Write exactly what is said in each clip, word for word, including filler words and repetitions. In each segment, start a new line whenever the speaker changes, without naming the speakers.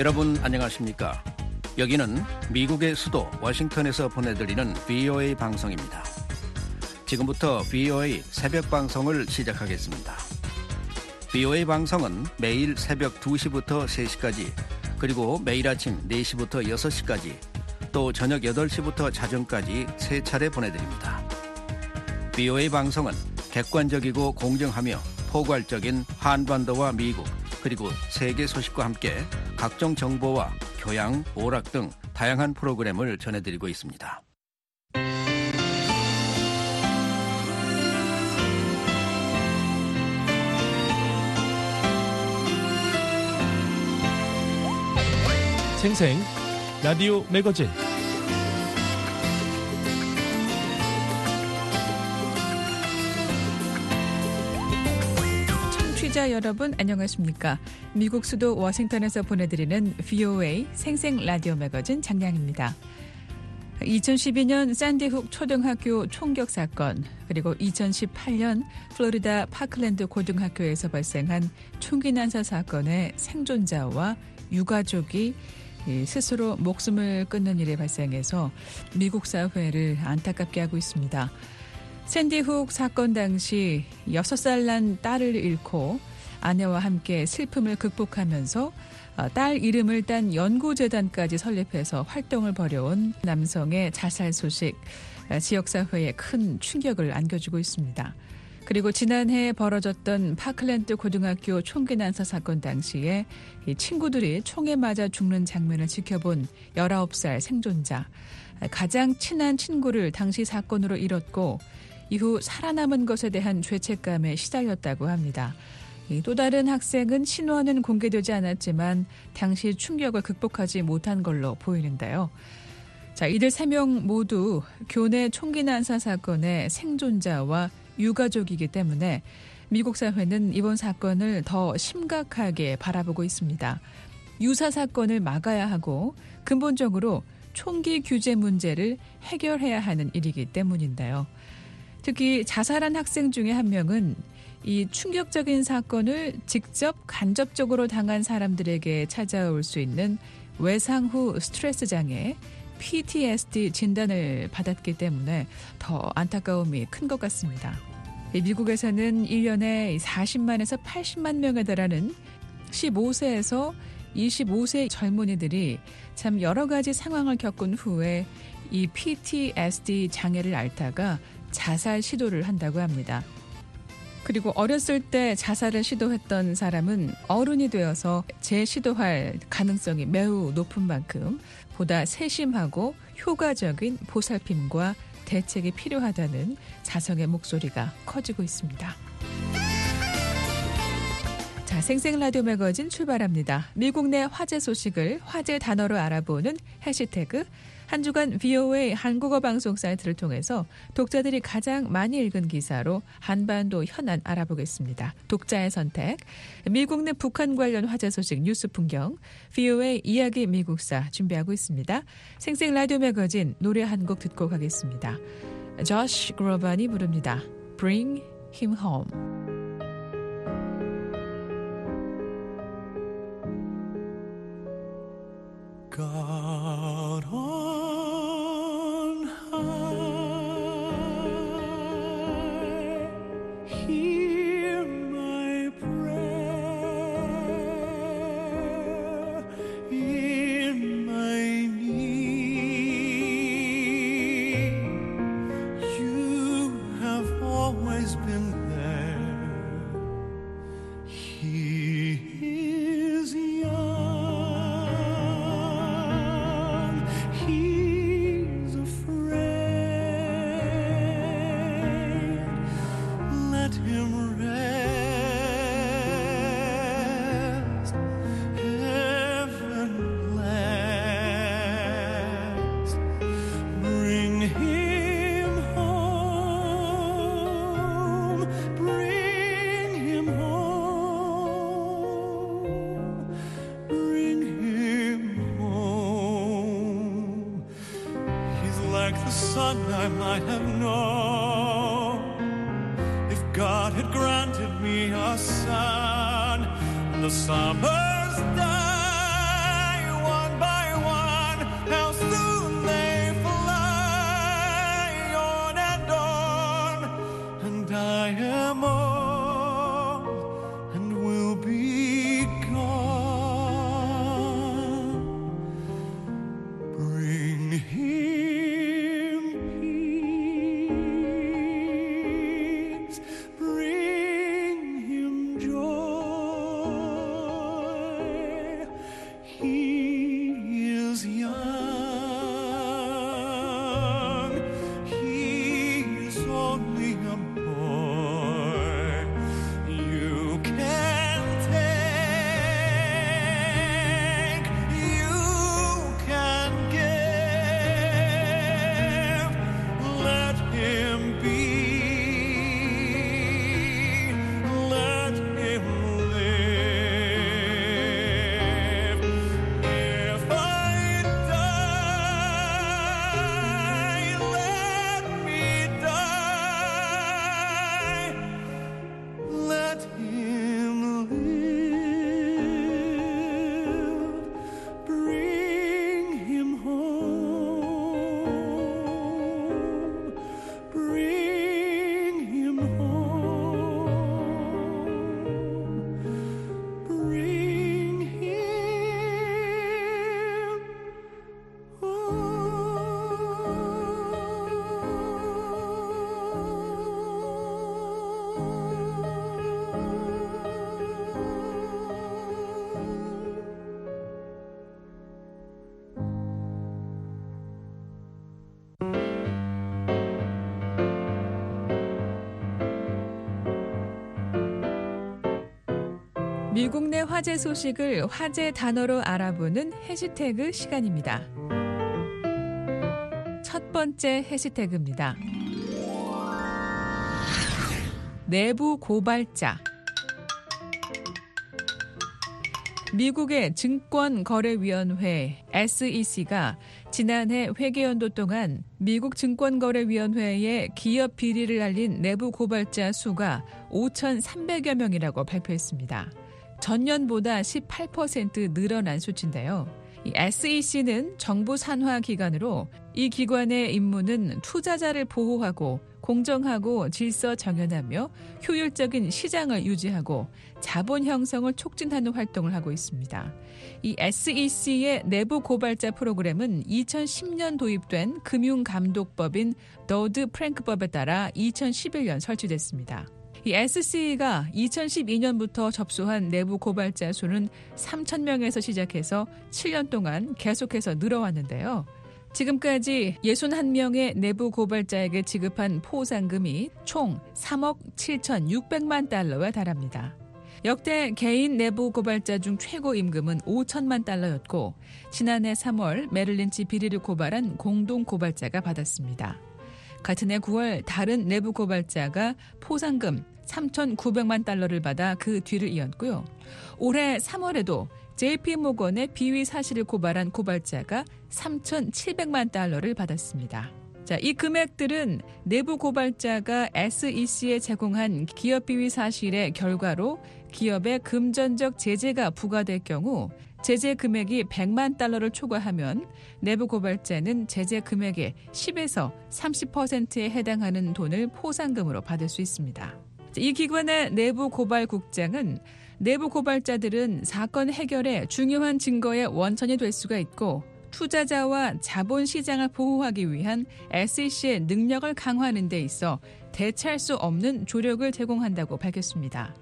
여러분 안녕하십니까? 여기는 미국의 수도 워싱턴에서 보내드리는 브이오에이 방송입니다. 지금부터 브이오에이 새벽 방송을 시작하겠습니다. 브이오에이 방송은 매일 새벽 두 시부터 세 시까지, 그리고 매일 아침 네 시부터 여섯 시까지, 또 저녁 여덟 시부터 자정까지 세 차례 보내드립니다. 브이오에이 방송은 객관적이고 공정하며 포괄적인 한반도와 미국, 그리고 세계 소식과 함께 각종 정보와 교양, 오락 등 다양한 프로그램을 전해드리고 있습니다.
생생 라디오 매거진
청취자 여러분 안녕하십니까? 미국 수도 워싱턴에서 보내드리는 브이오에이 생생 라디오 매거진 장량입니다. 이천십이 년 샌디훅 초등학교 총격 사건, 그리고 이천십팔 년 플로리다 파클랜드 고등학교에서 발생한 총기 난사 사건의 생존자와 유가족이 스스로 목숨을 끊는 일이 발생해서 미국 사회를 안타깝게 하고 있습니다. 샌디훅 사건 당시 여섯 살 난 딸을 잃고 아내와 함께 슬픔을 극복하면서 딸 이름을 딴 연구재단까지 설립해서 활동을 벌여온 남성의 자살 소식, 지역사회에 큰 충격을 안겨주고 있습니다. 그리고 지난해 벌어졌던 파클랜드 고등학교 총기 난사 사건 당시에 이 친구들이 총에 맞아 죽는 장면을 지켜본 열아홉 살 생존자, 가장 친한 친구를 당시 사건으로 잃었고 이후 살아남은 것에 대한 죄책감에 시달렸다고 합니다. 또 다른 학생은 신원은 공개되지 않았지만 당시 충격을 극복하지 못한 걸로 보이는데요. 자, 이들 세 명 모두 교내 총기 난사 사건의 생존자와 유가족이기 때문에 미국 사회는 이번 사건을 더 심각하게 바라보고 있습니다. 유사 사건을 막아야 하고 근본적으로 총기 규제 문제를 해결해야 하는 일이기 때문인데요. 특히 자살한 학생 중에 한 명은 이 충격적인 사건을 직접 간접적으로 당한 사람들에게 찾아올 수 있는 외상 후 스트레스 장애, 피티에스디 진단을 받았기 때문에 더 안타까움이 큰 것 같습니다. 미국에서는 일 년에 사십만에서 팔십만 명에 달하는 십오 세에서 이십오 세 젊은이들이 참 여러 가지 상황을 겪은 후에 이 피티에스디 장애를 앓다가 자살 시도를 한다고 합니다. 그리고 어렸을 때 자살을 시도했던 사람은 어른이 되어서 재시도할 가능성이 매우 높은 만큼 보다 세심하고 효과적인 보살핌과 대책이 필요하다는 자성의 목소리가 커지고 있습니다. 자, 생생 라디오 매거진 출발합니다. 미국 내 화제 소식을 화제 단어로 알아보는 해시태그, 한 주간 브이오에이 한국어 방송 사이트를 통해서 독자들이 가장 많이 읽은 기사로 한반도 현안 알아보겠습니다. 독자의 선택, 미국 내 북한 관련 화제 소식 뉴스 풍경, 브이오에이 이야기 미국사 준비하고 있습니다. 생생 라디오 매거진 노래 한 곡 듣고 가겠습니다. 조시 그로반이 부릅니다. Bring him home.
God on high, hear my prayer in my need. You have always been there. He is young. He's afraid. Let him rest. Heaven blessed. Bring him home. Bring him home. Bring him home. He's like the son I might have known if God had granted me a son. And the summer's dying
미국 내 화제 소식을 화제 단어로 알아보는 해시태그 시간입니다. 첫 번째 해시태그입니다. 내부 고발자. 미국의 증권거래위원회 에스이씨가 지난해 회계연도 동안 미국 증권거래위원회에 기업 비리를 알린 내부 고발자 수가 오천삼백여 명이라고 발표했습니다. 전년보다 십팔 퍼센트 늘어난 수치인데요. 이 에스이씨는 정부 산하 기관으로 이 기관의 임무는 투자자를 보호하고 공정하고 질서 정연하며 효율적인 시장을 유지하고 자본 형성을 촉진하는 활동을 하고 있습니다. 이 에스이씨의 내부 고발자 프로그램은 이천십 년 도입된 금융감독법인 더드 프랭크법에 따라 이천십일 년 설치됐습니다. 이 에스씨가 이천십이 년부터 접수한 내부 고발자 수는 삼천 명에서 시작해서 칠 년 동안 계속해서 늘어왔는데요. 지금까지 육십일 명의 내부 고발자에게 지급한 포상금이 총 삼억 칠천육백만 달러에 달합니다. 역대 개인 내부 고발자 중 최고 임금은 오천만 달러였고 지난해 삼월 메릴린치 비리를 고발한 공동 고발자가 받았습니다. 같은 해 구월 다른 내부 고발자가 포상금 삼천구백만 달러를 받아 그 뒤를 이었고요. 올해 삼월에도 제이피모건의 비위 사실을 고발한 고발자가 삼천칠백만 달러를 받았습니다. 자, 이 금액들은 내부 고발자가 에스이씨에 제공한 기업 비위 사실의 결과로 기업에 금전적 제재가 부과될 경우 제재 금액이 백만 달러를 초과하면 내부 고발자는 제재 금액의 십에서 삼십 퍼센트에 해당하는 돈을 포상금으로 받을 수 있습니다. 이 기관의 내부 고발국장은 내부 고발자들은 사건 해결에 중요한 증거의 원천이 될 수가 있고 투자자와 자본시장을 보호하기 위한 에스이씨의 능력을 강화하는 데 있어 대체할 수 없는 조력을 제공한다고 밝혔습니다.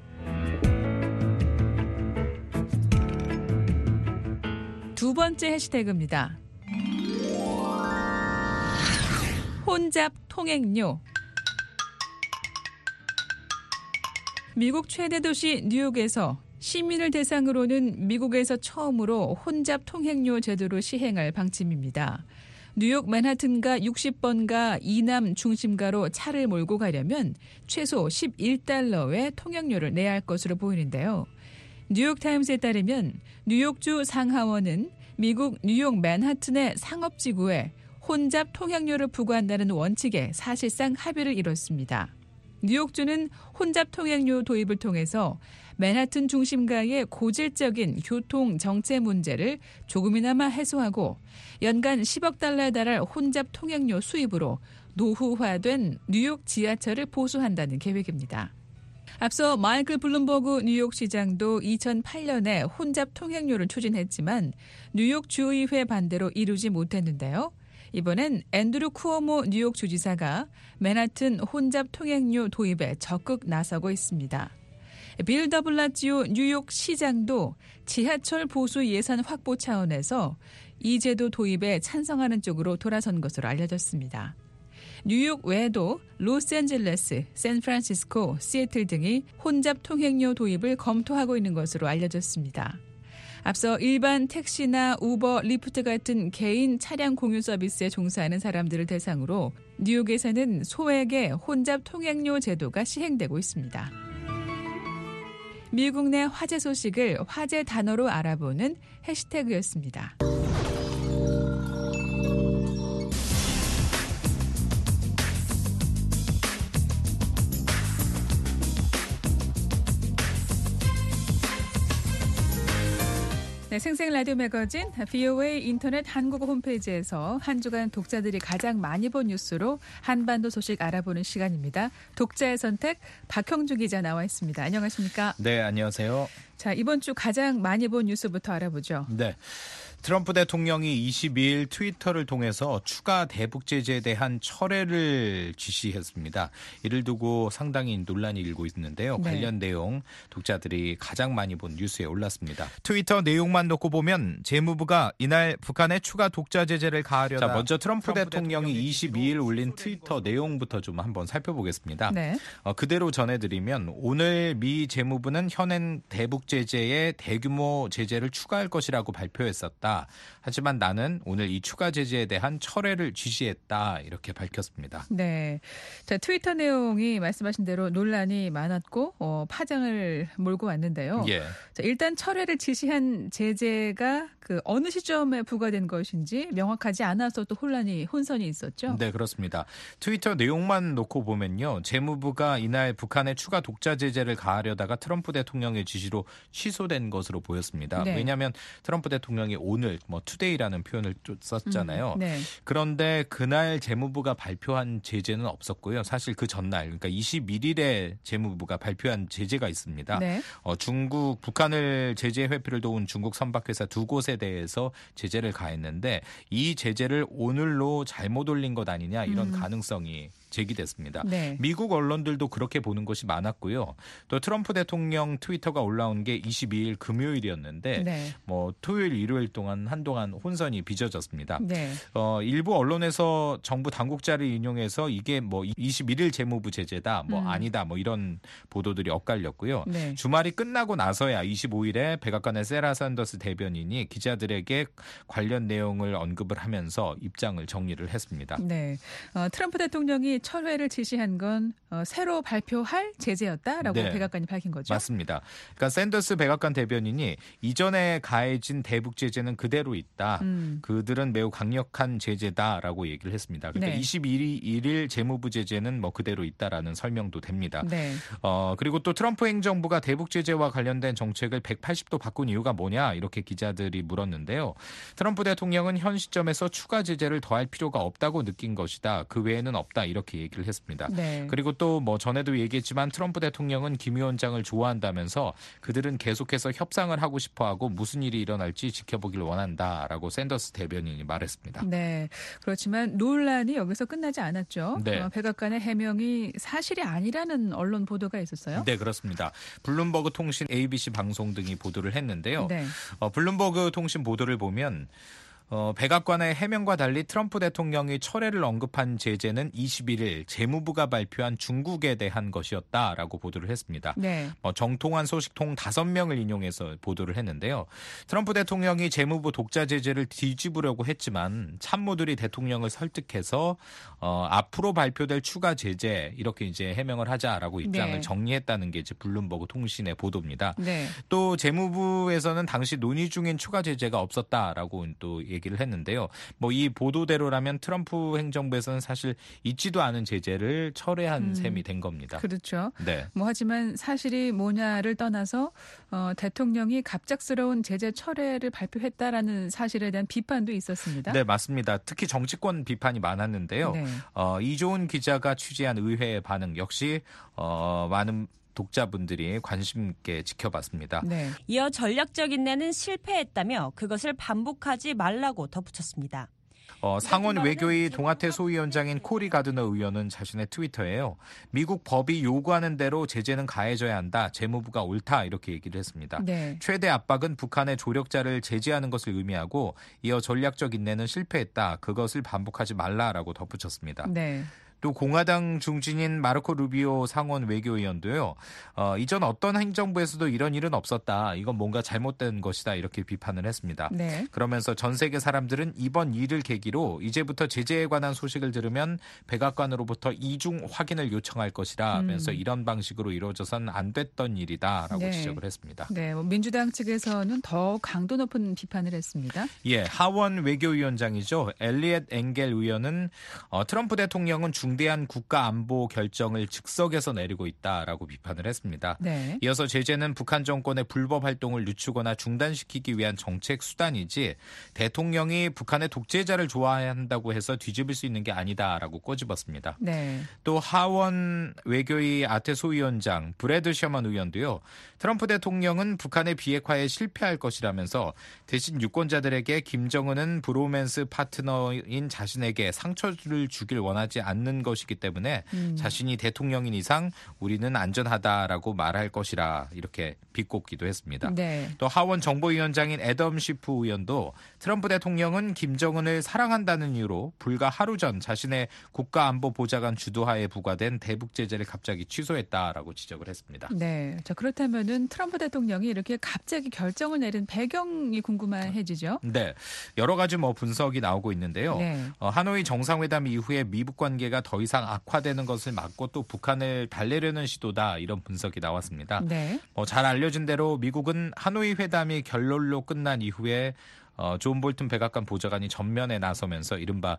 두 번째 해시태그입니다. 혼잡 통행료. 미국 최대 도시 뉴욕에서 시민을 대상으로는 미국에서 처음으로 혼잡 통행료 제도를 시행할 방침입니다. 뉴욕 맨하튼가 육십 번가 이남 중심가로 차를 몰고 가려면 최소 십일 달러의 통행료를 내야 할 것으로 보이는데요. 뉴욕타임스에 따르면 뉴욕주 상하원은 미국 뉴욕 맨하튼의 상업지구에 혼잡 통행료를 부과한다는 원칙에 사실상 합의를 이뤘습니다. 뉴욕주는 혼잡 통행료 도입을 통해서 맨하튼 중심가의 고질적인 교통 정체 문제를 조금이나마 해소하고 연간 십억 달러에 달할 혼잡 통행료 수입으로 노후화된 뉴욕 지하철을 보수한다는 계획입니다. 앞서 마이클 블룸버그 뉴욕시장도 이천팔 년에 혼잡 통행료를 추진했지만 뉴욕 주의회 반대로 이루지 못했는데요. 이번엔 앤드루 쿠오모 뉴욕 주지사가 맨하튼 혼잡 통행료 도입에 적극 나서고 있습니다. 빌 더블라지오 뉴욕 시장도 지하철 보수 예산 확보 차원에서 이 제도 도입에 찬성하는 쪽으로 돌아선 것으로 알려졌습니다. 뉴욕 외에도 로스앤젤레스, 샌프란시스코, 시애틀 등이 혼잡 통행료 도입을 검토하고 있는 것으로 알려졌습니다. 앞서 일반 택시나 우버, 리프트 같은 개인 차량 공유 서비스에 종사하는 사람들을 대상으로 뉴욕에서는 소액의 혼잡 통행료 제도가 시행되고 있습니다. 미국 내 화제 소식을 화제 단어로 알아보는 해시태그였습니다. 네, 생생 라디오 매거진 브이오에이 인터넷 한국어 홈페이지에서 한 주간 독자들이 가장 많이 본 뉴스로 한반도 소식 알아보는 시간입니다. 독자의 선택 박형주 기자 나와 있습니다. 안녕하십니까?
네, 안녕하세요.
자, 이번 주 가장 많이 본 뉴스부터 알아보죠.
네. 트럼프 대통령이 이십이일 트위터를 통해서 추가 대북 제재에 대한 철회를 지시했습니다. 이를 두고 상당히 논란이 일고 있는데요.
네.
관련 내용 독자들이 가장 많이 본 뉴스에 올랐습니다. 트위터 내용만 놓고 보면 재무부가 이날 북한의 추가 독자 제재를 가하려다. 자, 먼저 트럼프, 트럼프 대통령이 이십이일 올린 트위터 내용부터 좀 한번 살펴보겠습니다.
네.
어, 그대로 전해드리면 오늘 미 재무부는 현행 대북 제재에 대규모 제재를 추가할 것이라고 발표했었다. 하지만 나는 오늘 이 추가 제재에 대한 철회를 지시했다. 이렇게 밝혔습니다.
네. 자, 트위터 내용이 말씀하신 대로 논란이 많았고 어, 파장을 몰고 왔는데요.
예.
자, 일단 철회를 지시한 제재가 그 어느 시점에 부과된 것인지 명확하지 않아서 또 혼란이 혼선이 있었죠.
네, 그렇습니다. 트위터 내용만 놓고 보면요. 재무부가 이날 북한의 추가 독자 제재를 가하려다가 트럼프 대통령의 지시로 취소된 것으로 보였습니다.
네.
왜냐하면 트럼프 대통령이 오늘 뭐 투데이라는 표현을 썼잖아요.
음, 네.
그런데 그날 재무부가 발표한 제재는 없었고요. 사실 그 전날 그러니까 이십일일에 재무부가 발표한 제재가 있습니다.
네.
어, 중국 북한을 제재 회피를 도운 중국 선박회사 두 곳에 대해서 제재를 가했는데 이 제재를 오늘로 잘못 올린 것 아니냐 이런
음.
가능성이 제기됐습니다.
네.
미국 언론들도 그렇게 보는 것이 많았고요. 또 트럼프 대통령 트위터가 올라온 게 이십이일 금요일이었는데
네.
뭐 토요일, 일요일 동안 한동안 혼선이 빚어졌습니다.
네.
어, 일부 언론에서 정부 당국자를 인용해서 이게 뭐 이십일일 재무부 제재다, 뭐
음.
아니다, 뭐 이런 보도들이 엇갈렸고요.
네.
주말이 끝나고 나서야 이십오일에 백악관의 세라 샌더스 대변인이 기자들에게 관련 내용을 언급을 하면서 입장을 정리를 했습니다.
네. 어, 트럼프 대통령이 철회를 지시한 건 어, 새로 발표할 제재였다라고
네.
백악관이 밝힌 거죠.
맞습니다. 그러니까 샌더스 백악관 대변인이 이전에 가해진 대북 제재는 그대로 있다.
음.
그들은 매우 강력한 제재다라고 얘기를 했습니다. 그러니까
네.
이십일일 재무부 제재는 뭐 그대로 있다라는 설명도 됩니다.
네.
어, 그리고 또 트럼프 행정부가 대북 제재와 관련된 정책을 백팔십도 바꾼 이유가 뭐냐 이렇게 기자들이 물었는데요. 트럼프 대통령은 현 시점에서 추가 제재를 더할 필요가 없다고 느낀 것이다. 그 외에는 없다 이렇게 얘기를 했습니다.
네.
그리고 또 뭐 전에도 얘기했지만 트럼프 대통령은 김 위원장을 좋아한다면서 그들은 계속해서 협상을 하고 싶어하고 무슨 일이 일어날지 지켜보길 원한다라고 샌더스 대변인이 말했습니다.
네. 그렇지만 논란이 여기서 끝나지 않았죠.
네.
어, 백악관의 해명이 사실이 아니라는 언론 보도가 있었어요.
네, 그렇습니다. 블룸버그 통신, 에이비씨 방송 등이 보도를 했는데요.
네.
어, 블룸버그 통신 보도를 보면 어, 백악관의 해명과 달리 트럼프 대통령이 철회를 언급한 제재는 이십일일 재무부가 발표한 중국에 대한 것이었다라고 보도를 했습니다.
네.
어, 정통한 소식통 다섯 명을 인용해서 보도를 했는데요. 트럼프 대통령이 재무부 독자 제재를 뒤집으려고 했지만 참모들이 대통령을 설득해서 어, 앞으로 발표될 추가 제재 이렇게 이제 해명을 하자라고 입장을
네.
정리했다는 게 이제 블룸버그 통신의 보도입니다.
네.
또 재무부에서는 당시 논의 중인 추가 제재가 없었다라고 또 얘기를 했는데요. 뭐 이 보도대로라면 트럼프 행정부에서는 사실 있지도 않은 제재를 철회한
음,
셈이 된 겁니다.
그렇죠.
네.
뭐 하지만 사실이 뭐냐를 떠나서 어, 대통령이 갑작스러운 제재 철회를 발표했다라는 사실에 대한 비판도 있었습니다.
네, 맞습니다. 특히 정치권 비판이 많았는데요.
네.
어, 이조은 기자가 취재한 의회의 반응 역시 어, 많은 독자분들이 관심 있게 지켜봤습니다.
네.
이어 전략적 인내는 실패했다며 그것을 반복하지 말라고 덧붙였습니다.
어, 상원 외교위 동아태 소위원장인 코리 가드너 의원은 자신의 트위터에요. 미국 법이 요구하는 대로 제재는 가해져야 한다. 재무부가 옳다. 이렇게 얘기를 했습니다.
네.
최대 압박은 북한의 조력자를 제재하는 것을 의미하고 이어 전략적 인내는 실패했다. 그것을 반복하지 말라라고 덧붙였습니다.
네.
또 공화당 중진인 마르코 루비오 상원 외교위원도요. 어, 이전 어떤 행정부에서도 이런 일은 없었다. 이건 뭔가 잘못된 것이다. 이렇게 비판을 했습니다.
네.
그러면서 전 세계 사람들은 이번 일을 계기로 이제부터 제재에 관한 소식을 들으면 백악관으로부터 이중 확인을 요청할 것이라 하면서
음.
이런 방식으로 이루어져선 안 됐던 일이다라고
네.
지적을 했습니다.
네. 뭐 민주당 측에서는 더 강도 높은 비판을 했습니다.
예, 하원 외교위원장이죠. 엘리엇 엥겔 의원은 어, 트럼프 대통령은 중 중대한 국가 안보 결정을 즉석에서 내리고 있다라고 비판을 했습니다.
네.
이어서 제재는 북한 정권의 불법 활동을 늦추거나 중단시키기 위한 정책 수단이지 대통령이 북한의 독재자를 좋아한다고 해서 뒤집을 수 있는 게 아니다라고 꼬집었습니다.
네.
또 하원 외교위 아태 소위원장 브래드 셔먼 의원도요. 트럼프 대통령은 북한의 비핵화에 실패할 것이라면서 대신 유권자들에게 김정은은 브로맨스 파트너인 자신에게 상처를 주길 원하지 않는 것이기 때문에 음. 자신이 대통령인 이상 우리는 안전하다라고 말할 것이라 이렇게 비꼬기도 했습니다.
네.
또 하원 정보위원장인 애덤 시프 의원도 트럼프 대통령은 김정은을 사랑한다는 이유로 불과 하루 전 자신의 국가안보보좌관 주도하에 부과된 대북 제재를 갑자기 취소했다라고 지적을 했습니다.
네, 자 그렇다면은 트럼프 대통령이 이렇게 갑자기 결정을 내린 배경이 궁금해지죠.
네, 여러 가지 뭐 분석이 나오고 있는데요. 네. 어, 하노이 정상회담 이후에 미북 관계가 더 이상 악화되는 것을 막고 또 북한을 달래려는 시도다 이런 분석이 나왔습니다. 네. 어, 잘 알려진 대로 미국은 하노이 회담이 결론로 끝난 이후에 어, 존 볼튼 백악관 보좌관이 전면에 나서면서 이른바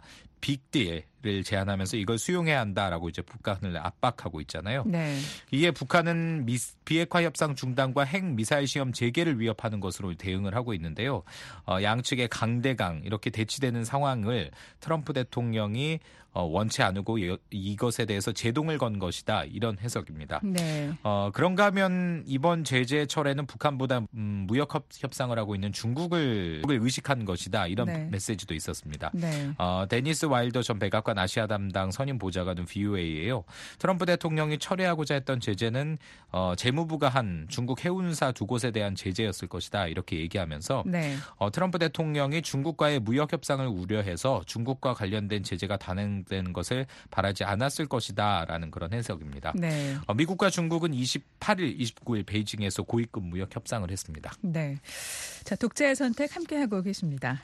빅딜을 제안하면서 이걸 수용해야 한다라고 이제 북한을 압박하고 있잖아요. 네. 이에 북한은 미, 비핵화 협상 중단과 핵 미사일 시험 재개를 위협하는 것으로 대응을 하고 있는데요. 어, 양측의 강대강 이렇게 대치되는 상황을 트럼프 대통령이 어, 원치 않고 이것에 대해서 제동을 건 것이다 이런 해석입니다. 네. 어, 그런가 하면 이번 제재 철회는 북한보다 음, 무역 협상을 하고 있는 중국을 의식한 것이다 이런 네. 메시지도 있었습니다. 네. 어, 데니스 와일더 전 백악관 아시아 담당 선임 보좌관은 브이오에이예요. 트럼프 대통령이 철회하고자 했던 제재는 어, 재무부가 한 중국 해운사 두 곳에 대한 제재였을 것이다 이렇게 얘기하면서 네. 어, 트럼프 대통령이 중국과의 무역 협상을 우려해서 중국과 관련된 제재가 단행 되는 것을 바라지 않았을 것이다라는 그런 해석입니다. 네. 어, 미국과 중국은 이십팔일, 이십구일 베이징에서 고위급 무역 협상을 했습니다.
네, 자 독자의 선택 함께 하고 계십니다.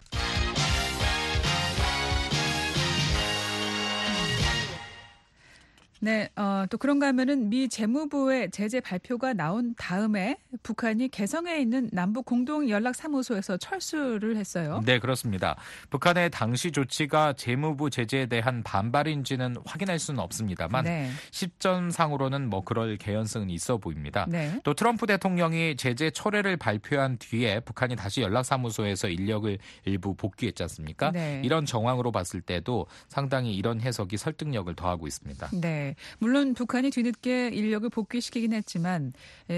네, 어, 또 그런가 하면은 미 재무부의 제재 발표가 나온 다음에 북한이 개성에 있는 남북 공동 연락 사무소에서 철수를 했어요.
네, 그렇습니다. 북한의 당시 조치가 재무부 제재에 대한 반발인지는 확인할 수는 없습니다만 네. 시점상으로는 뭐 그럴 개연성은 있어 보입니다. 네. 또 트럼프 대통령이 제재 철회를 발표한 뒤에 북한이 다시 연락 사무소에서 인력을 일부 복귀했지 않습니까? 네. 이런 정황으로 봤을 때도 상당히 이런 해석이 설득력을 더하고 있습니다.
네. 물론 북한이 뒤늦게 인력을 복귀시키긴 했지만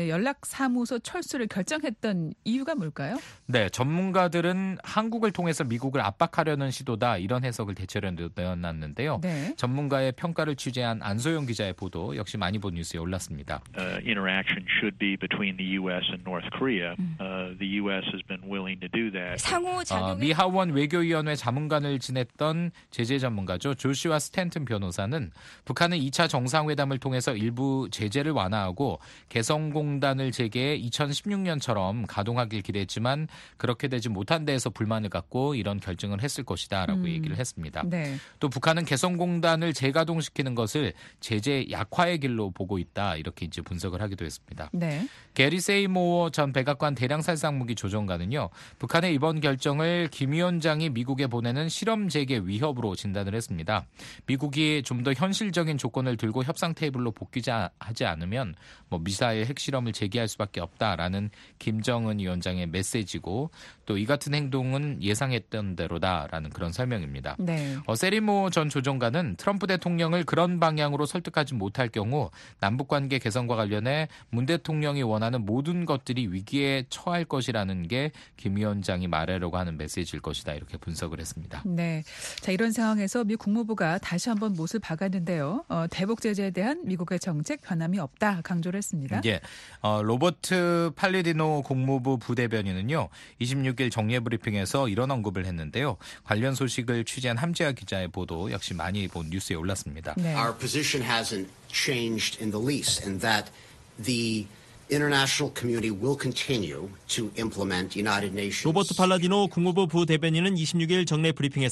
연락사무소 철수를 결정했던 이유가 뭘까요?
네, 전문가들은 한국을 통해서 미국을 압박하려는 시도다 이런 해석을 대체로 내놨는데요. 네. 전문가의 평가를 취재한 안소영 기자의 보도 역시 많이 본 뉴스에 올랐습니다.
Uh, interaction should be between the U S and North Korea. Uh, the U S has been willing to do that.
상호 작용의...
어, 미 하원 외교위원회 자문관을 지냈던 제재 전문가죠. 조슈아 스탠튼 변호사는 북한은 이 차 정상회담을 통해서 일부 제재를 완화하고 개성공단을 재개해 이천십육 년처럼 가동하길 기대했지만 그렇게 되지 못한 데에서 불만을 갖고 이런 결정을 했을 것이다라고 음. 얘기를 했습니다. 네. 또 북한은 개성공단을 재가동시키는 것을 제재 약화의 길로 보고 있다 이렇게 이제 분석을 하기도 했습니다. 네. 게리 세이모어 전 백악관 대량살상무기 조정관은요. 북한의 이번 결정을 김 위원장이 미국에 보내는 실험 재개 위협으로 진단을 했습니다. 미국이 좀 더 현실적인 조건을 들고 협상 테이블로 복귀하지 않으면 뭐 미사일 핵실험을 재개할 수밖에 없다라는 김정은 위원장의 메시지고 또 이 같은 행동은 예상했던 대로다라는 그런 설명입니다. 네. 어, 세리모 전 조정관은 트럼프 대통령을 그런 방향으로 설득하지 못할 경우 남북관계 개선과 관련해 문 대통령이 원하는 모든 것들이 위기에 처할 것이라는 게 김 위원장이 말하려고 하는 메시지일 것이다 이렇게 분석을 했습니다.
네, 자 이런 상황에서 미 국무부가 다시 한번 못을 박았는데요. 어, 대북 제재에 대한 미국의 정책 변함이 없다 강조를 했습니다.
예, 어, 로버트 팔리디노 국무부 부대변인은요. 이십육일 정례 브리핑에서 이런 언급을 했는데요. 관련 소식을 취재한 함재하 기자의 보도 역시 많이 본 뉴스에 올랐습니다.
네. Our position hasn't changed in the least in that the international community will continue to implement United Nations.
로버트 팔라디노 국무부 부대변인은 이십육일 정례 브리핑에서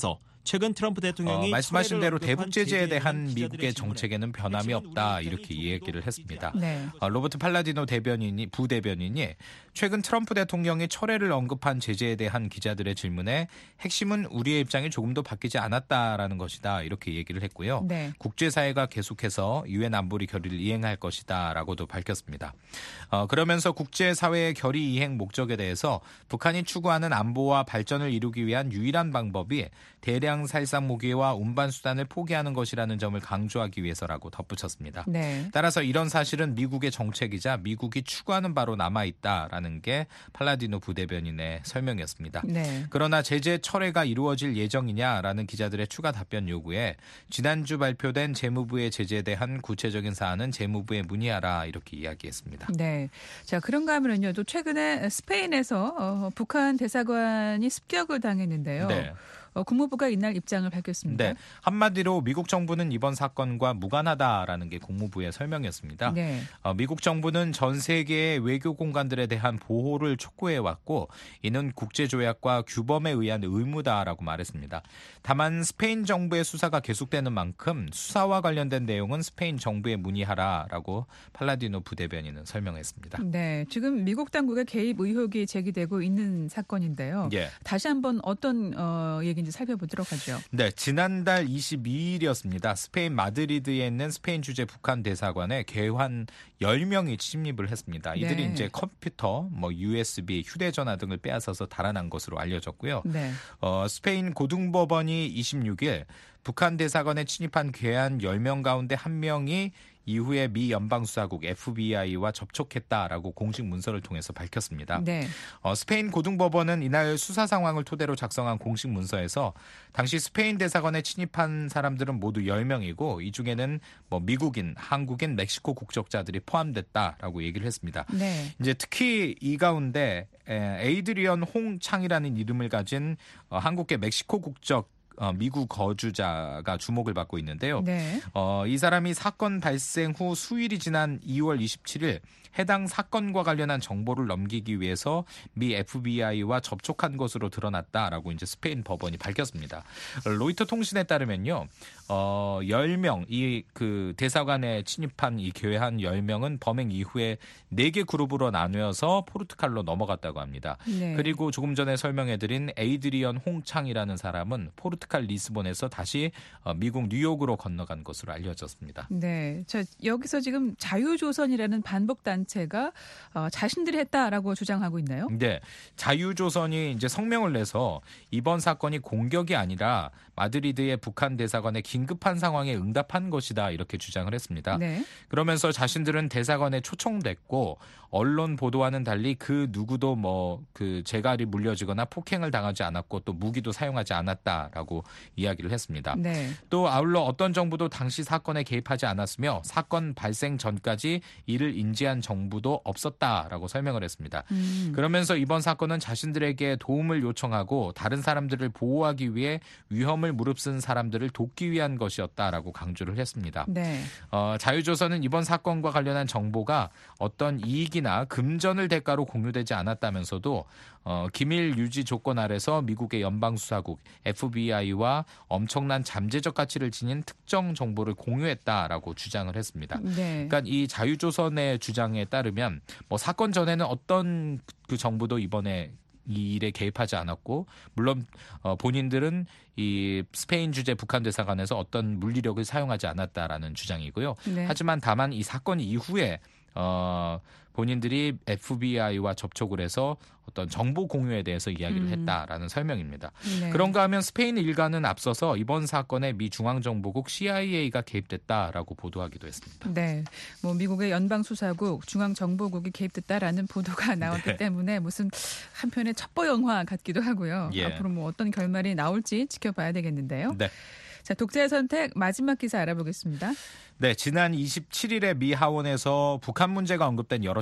최근 트럼프 대통령이
어, 말씀하신 대로
언급한
대북 제재에 대한
기자들의
미국의
질문에
정책에는 변함이 없다 이렇게 얘기를 했습니다.
네.
어, 로버트 팔라디노 대변인이 부대변인이 최근 트럼프 대통령이 철회를 언급한 제재에 대한 기자들의 질문에 핵심은 우리의 입장이 조금도 바뀌지 않았다라는 것이다 이렇게 얘기를 했고요.
네.
국제사회가 계속해서 유엔 안보리 결의를 이행할 것이다라고도 밝혔습니다. 어, 그러면서 국제사회의 결의 이행 목적에 대해서 북한이 추구하는 안보와 발전을 이루기 위한 유일한 방법이 대량 살상 무기와 운반 수단을 포기하는 것이라는 점을 강조하기 위해서라고 덧붙였습니다.
네.
따라서 이런 사실은 미국의 정책이자 미국이 추구하는 바로 남아있다라는 게 팔라디노 부대변인의 설명이었습니다.
네.
그러나 제재 철회가 이루어질 예정이냐라는 기자들의 추가 답변 요구에 지난주 발표된 재무부의 제재에 대한 구체적인 사안은 재무부에 문의하라 이렇게 이야기했습니다.
네. 자, 그런가 하면요. 또 최근에 스페인에서 어, 북한 대사관이 습격을 당했는데요.
네.
어, 국무부가 이날 입장을 밝혔습니다.
네, 한마디로 미국 정부는 이번 사건과 무관하다라는 게 국무부의 설명이었습니다.
네.
어, 미국 정부는 전 세계의 외교 공간들에 대한 보호를 촉구해왔고 이는 국제조약과 규범에 의한 의무다라고 말했습니다. 다만 스페인 정부의 수사가 계속되는 만큼 수사와 관련된 내용은 스페인 정부에 문의하라라고 팔라디노 부대변인은 설명했습니다.
네, 지금 미국 당국의 개입 의혹이 제기되고 있는 사건인데요.
예.
다시 한번 어떤 어, 얘기인지 살펴보도록 하죠.
네, 지난달 이십이일이었습니다. 스페인 마드리드에 있는 스페인 주재 북한 대사관에 괴한 열 명이 침입을 했습니다. 이들이
네.
이제 컴퓨터, 뭐 유에스비, 휴대전화 등을 빼앗아서 달아난 것으로 알려졌고요.
네.
어, 스페인 고등법원이 이십육일 북한 대사관에 침입한 괴한 열 명 가운데 한 명이 이후에 미 연방수사국 에프비아이와 접촉했다라고 공식 문서를 통해서 밝혔습니다.
네.
어, 스페인 고등법원은 이날 수사 상황을 토대로 작성한 공식 문서에서 당시 스페인 대사관에 침입한 사람들은 모두 열 명이고 이 중에는 뭐 미국인, 한국인, 멕시코 국적자들이 포함됐다라고 얘기를 했습니다.
네.
이제 특히 이 가운데 에이드리언 홍창이라는 이름을 가진 어, 한국계 멕시코 국적 어, 미국 거주자가 주목을 받고 있는데요.
네.
어, 이 사람이 사건 발생 후 수일이 지난 이월 이십칠일 해당 사건과 관련한 정보를 넘기기 위해서 미 에프비아이와 접촉한 것으로 드러났다라고 이제 스페인 법원이 밝혔습니다. 로이터 통신에 따르면요, 어, 열 명, 이 그 대사관에 침입한 이 괴한 열 명은 범행 이후에 네 개 그룹으로 나누어서 포르투갈로 넘어갔다고 합니다.
네.
그리고 조금 전에 설명해드린 에이드리언 홍창이라는 사람은 포르투갈 리스본에서 다시 미국 뉴욕으로 건너간 것으로 알려졌습니다.
네, 자 여기서 지금 자유조선이라는 반복 단체가 어, 자신들이 했다라고 주장하고 있나요?
네, 자유조선이 이제 성명을 내서 이번 사건이 공격이 아니라 마드리드의 북한 대사관의 긴급한 상황에 응답한 것이다 이렇게 주장을 했습니다.
네.
그러면서 자신들은 대사관에 초청됐고 언론 보도와는 달리 그 누구도 뭐 그 재갈이 물려지거나 폭행을 당하지 않았고 또 무기도 사용하지 않았다라고 이야기를 했습니다.
네.
또 아울러 어떤 정부도 당시 사건에 개입하지 않았으며 사건 발생 전까지 이를 인지한 정부도 없었다라고 설명을 했습니다.
음.
그러면서 이번 사건은 자신들에게 도움을 요청하고 다른 사람들을 보호하기 위해 위험을 무릅쓴 사람들을 돕기 위한 것이었다라고 강조를 했습니다.
네.
어, 자유조선은 이번 사건과 관련한 정보가 어떤 이익이나 금전을 대가로 공유되지 않았다면서도 어, 기밀 유지 조건 아래서 미국의 연방수사국 에프비아이와 엄청난 잠재적 가치를 지닌 특정 정보를 공유했다라고 주장을 했습니다.
네.
그러니까 이 자유조선의 주장에 따르면 뭐 사건 전에는 어떤 그 정부도 이번에 이 일에 개입하지 않았고 물론 어, 본인들은 이 스페인 주재 북한 대사관에서 어떤 물리력을 사용하지 않았다라는 주장이고요.
네.
하지만 다만 이 사건 이후에 어, 본인들이 에프비아이와 접촉을 해서 어떤 정보 공유에 대해서 이야기를
음.
했다라는 설명입니다.
네.
그런가 하면 스페인 일가는 앞서서 이번 사건에 미 중앙정보국 씨아이에이가 개입됐다라고 보도하기도 했습니다.
네, 뭐 미국의 연방수사국, 중앙정보국이 개입됐다라는 보도가 나왔기
네.
때문에 무슨 한편의 첩보 영화 같기도 하고요.
예.
앞으로 뭐 어떤 결말이 나올지 지켜봐야 되겠는데요.
네.
자, 독자의 선택 마지막 기사 알아보겠습니다.
네, 지난 이십칠일에 미 하원에서 북한 문제가 언급된 여러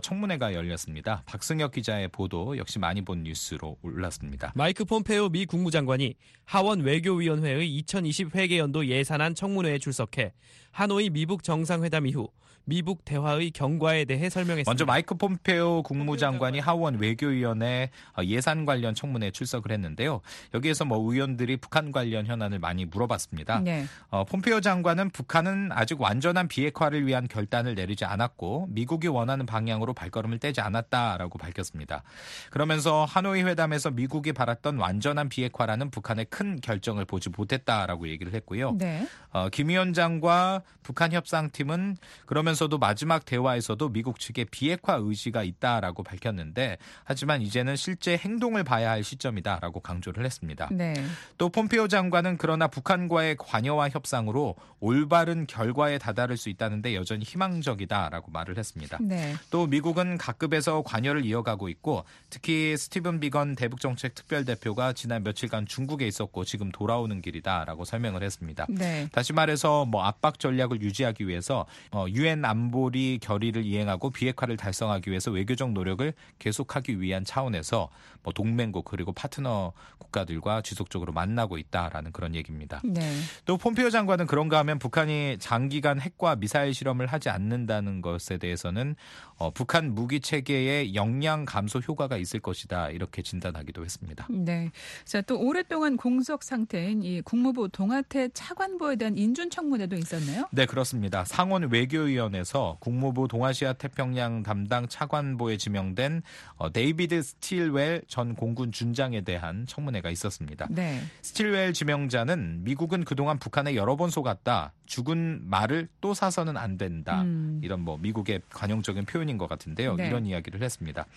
청문회가 열렸습니다. 박승혁 기자의 보도 역시 많이 본 뉴스로 올랐습니다.
마이크 폼페오 미 국무장관이 하원 외교위원회의 이천이십 회계연도 예산안 청문회에 출석해 하노이 미북 정상회담 이후 미북 대화의 경과에 대해 설명했습니다.
먼저 마이크 폼페오 국무장관이 하원 외교위원회 예산 관련 청문회에 출석을 했는데요. 여기에서 뭐 의원들이 북한 관련 현안을 많이 물어봤습니다.
네.
어, 폼페오 장관은 북한은 아직 완전한 비핵화를 위한 결단을 내리지 않았고 미국이 원하는 방향으로 발걸음을 떼지 않았다라고 밝혔습니다. 그러면서 하노이 회담에서 미국이 바랐던 완전한 비핵화라는 북한의 큰 결정을 보지 못했다라고 얘기를 했고요.
네.
어, 김 위원장과 북한 협상팀은 그러면서도 마지막 대화에서도 미국 측에 비핵화 의지가 있다라고 밝혔는데 하지만 이제는 실제 행동을 봐야 할 시점이다라고 강조를 했습니다.
네.
또 폼페오 장관은 그러나 북한과의 관여와 협상으로 올바른 결과에 다다를 수 있다는데 여전히 희망적이다라고 말을 했습니다.
네.
또 미국은 각급에서 관여를 이어가고 있고 특히 스티븐 비건 대북정책 특별대표가 지난 며칠간 중국에 있었고 지금 돌아오는 길이다라고 설명을 했습니다.
네.
다시 말해서 뭐 압박 전략을 유지하기 위해서 유엔 안보리 결의를 이행하고 비핵화를 달성하기 위해서 외교적 노력을 계속하기 위한 차원에서 뭐 동맹국 그리고 파트너 국가들과 지속적으로 만나고 있다라는 그런 얘기입니다.
네.
또 폼페오 장관은 그런가 하면 북한이 장기간 핵과 미사일 실험을 하지 않는다는 것에 대해서는 어, 북한 무기 체계의 역량 감소 효과가 있을 것이다 이렇게 진단하기도 했습니다.
네. 자, 또 오랫동안 공석 상태인 이 국무부 동아태 차관보에 대한 인준 청문회도 있었네요.
네, 그렇습니다. 상원 외교위원회에서 국무부 동아시아 태평양 담당 차관보에 지명된 어, 데이비드 스틸웰 전 공군 준장에 대한 청문회가 있었습니다.
네.
스틸웰 지명자는 미국은 그동안 북한에 여러 번 속았다. 죽은 말을 또 사서는 안 된다.
음.
이런 뭐 미국의 관용적인 표현인 것 같은데요.
네.
이런 이야기를 했습니다.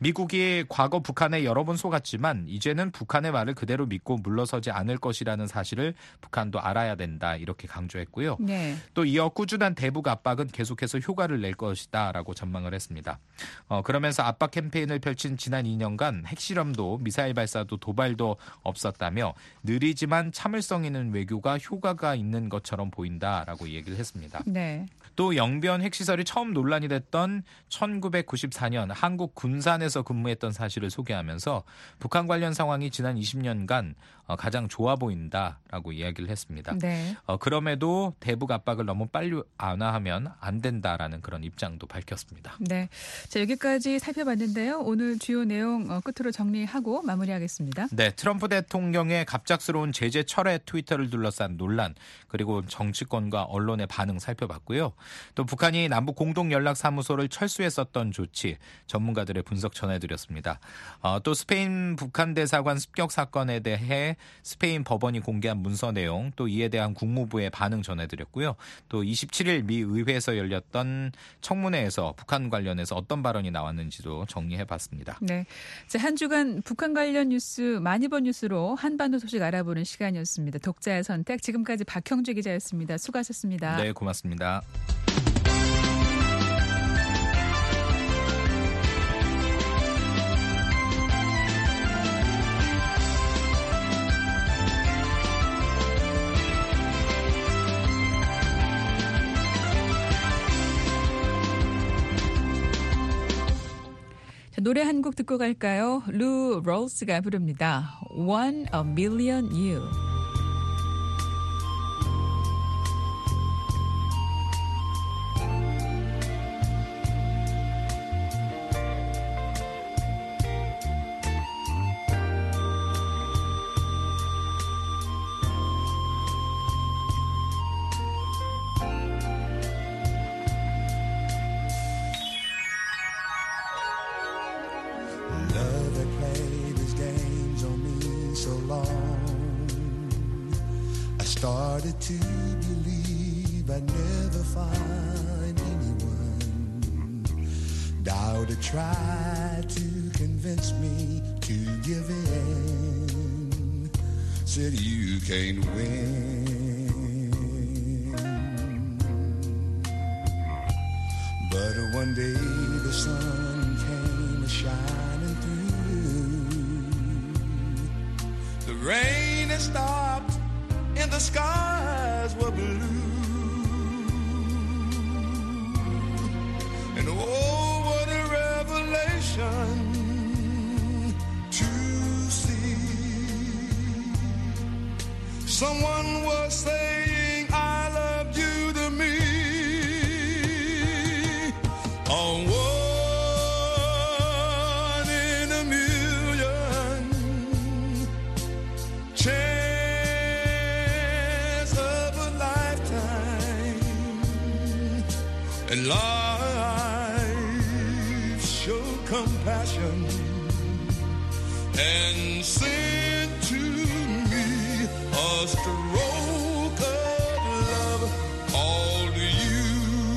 미국이 과거 북한에 여러 번 속았지만 이제는 북한의 말을 그대로 믿고 물러서지 않을 것이라는 사실을 북한도 알아야 된다. 이렇게 강조했고요.
네.
또 이어 꾸준한 대북 압박은 계속해서 효과를 낼 것이다라고 전망을 했습니다. 어, 그러면서 압박 캠페인을 펼친 지난 이 년간 핵실험도 미사일 발사도 도발도 없었다며 느리지만 참을성 있는 외교가 효과가 있는 것처럼 보인다라고 얘기를 했습니다.
네.
또 영변 핵시설이 처음 논란이 됐던 천구백구십사 년 한국 군산에서 근무했던 사실을 소개하면서 북한 관련 상황이 지난 이십 년간 가장 좋아 보인다라고 이야기를 했습니다.
네.
어, 그럼에도 대북 압박을 너무 빨리 완화하면 안 된다라는 그런 입장도 밝혔습니다.
네. 자, 여기까지 살펴봤는데요. 오늘 주요 내용 끝으로 정리하고 마무리하겠습니다.
네, 트럼프 대통령의 갑작스러운 제재 철회 트위터를 둘러싼 논란 그리고 정치권과 언론의 반응 살펴봤고요. 또 북한이 남북 공동연락사무소를 철수했었던 조치 전문가들의 분석 전해드렸습니다. 어, 또 스페인 북한 대사관 습격 사건에 대해 스페인 법원이 공개한 문서 내용 또 이에 대한 국무부의 반응 전해드렸고요. 또 이십칠 일 미 의회에서 열렸던 청문회에서 북한 관련해서 어떤 발언이 나왔는지도 정리해봤습니다.
네, 자, 한 주간 북한 관련 뉴스 많이 본 뉴스로 한반도 소식 알아보는 시간이었습니다. 독자의 선택 지금까지 박형주 기자였습니다. 수고하셨습니다.
네, 고맙습니다.
노래 한 곡 듣고 갈까요? 루 롤스가 부릅니다. One a Million You.
Love that played his games on me so long. I started to believe I'd never find anyone. Doubted, tried to convince me to give in. Said you can't win. But one day the sun came shining through. The rain had stopped and the skies were blue. And oh, what a someone was saying I love you to me. A one in a million chance of a lifetime, and life showed compassion and sent to me a stroke of love all to you.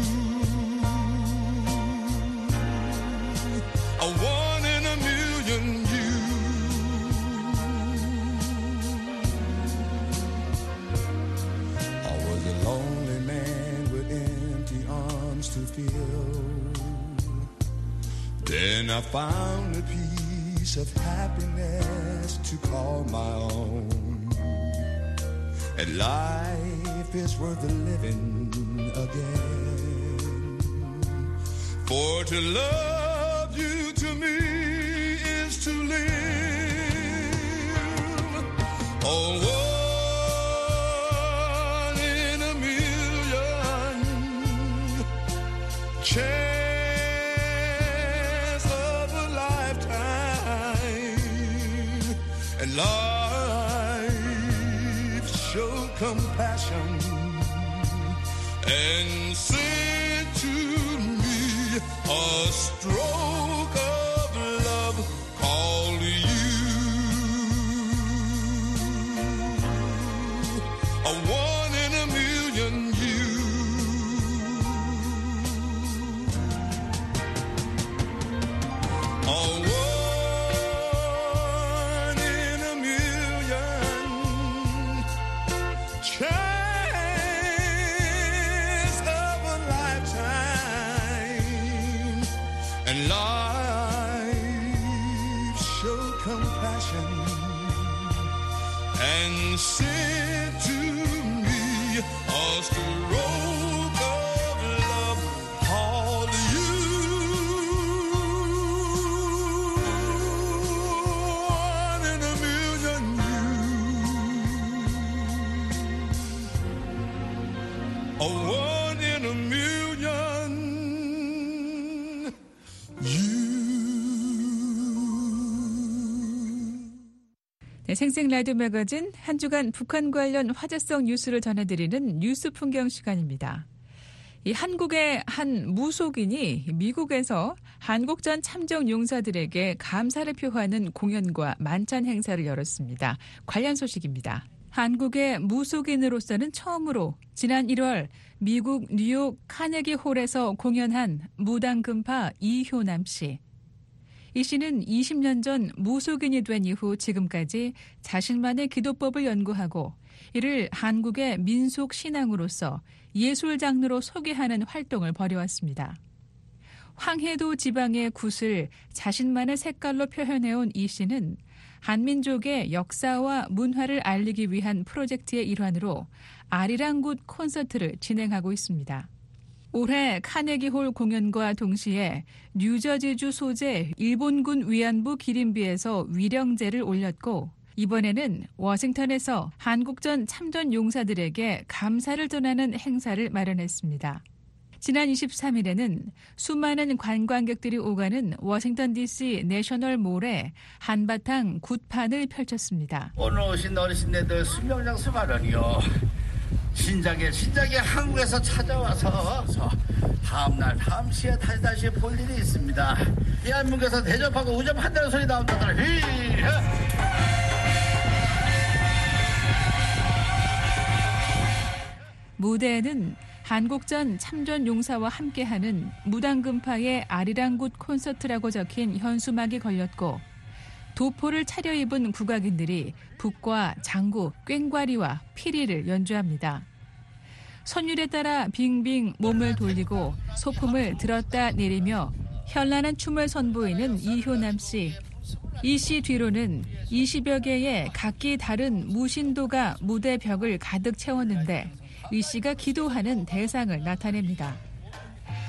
A one in a million you. I was a lonely man with empty arms to fill. Then I found a piece of happiness to call my own. And life is worth the living again. For to love you to me is to live. Oh, one in a million chance of a lifetime, and life showed compassion and sent to me a stroke of love called you. A one in a million you. A one in a million chance of a lifetime, and life showed compassion and sent to me a stroke of love all you. One in a million you. A one in a million you.
네, 생생 라디오 매거진 한 주간 북한 관련 화제성 뉴스를 전해드리는 뉴스 풍경 시간입니다. 이 한국의 한 무속인이 미국에서 한국전 참전 용사들에게 감사를 표하는 공연과 만찬 행사를 열었습니다. 관련 소식입니다. 한국의 무속인으로서는 처음으로 지난 일월 미국 뉴욕 카네기 홀에서 공연한 무당금파 이효남 씨. 이 씨는 이십 년 전 무속인이 된 이후 지금까지 자신만의 기도법을 연구하고 이를 한국의 민속 신앙으로서 예술 장르로 소개하는 활동을 벌여왔습니다. 황해도 지방의 굿을 자신만의 색깔로 표현해온 이 씨는 한민족의 역사와 문화를 알리기 위한 프로젝트의 일환으로 아리랑 굿 콘서트를 진행하고 있습니다. 올해 카네기홀 공연과 동시에 뉴저지주 소재 일본군 위안부 기림비에서 위령제를 올렸고 이번에는 워싱턴에서 한국전 참전 용사들에게 감사를 전하는 행사를 마련했습니다. 지난 이십삼 일에는 수많은 관광객들이 오가는 워싱턴 디씨 내셔널몰에 한바탕 굿판을 펼쳤습니다.
오늘 오신 어르신네들 수명장 수발언이요. 신작에 신작에 한국에서 찾아와서 다음날 다음 시에 다시 다시 볼 일이 있습니다. 대한민국에서 대접하고 우접한다는 소리 나온다더라.
무대에는 한국전 참전 용사와 함께하는 무당금파의 아리랑굿 콘서트라고 적힌 현수막이 걸렸고 도포를 차려입은 국악인들이 북과 장구, 꽹과리와 피리를 연주합니다. 선율에 따라 빙빙 몸을 돌리고 소품을 들었다 내리며 현란한 춤을 선보이는 이효남 씨. 이 씨 뒤로는 이십여 개의 각기 다른 무신도가 무대 벽을 가득 채웠는데 이 씨가 기도하는 대상을 나타냅니다.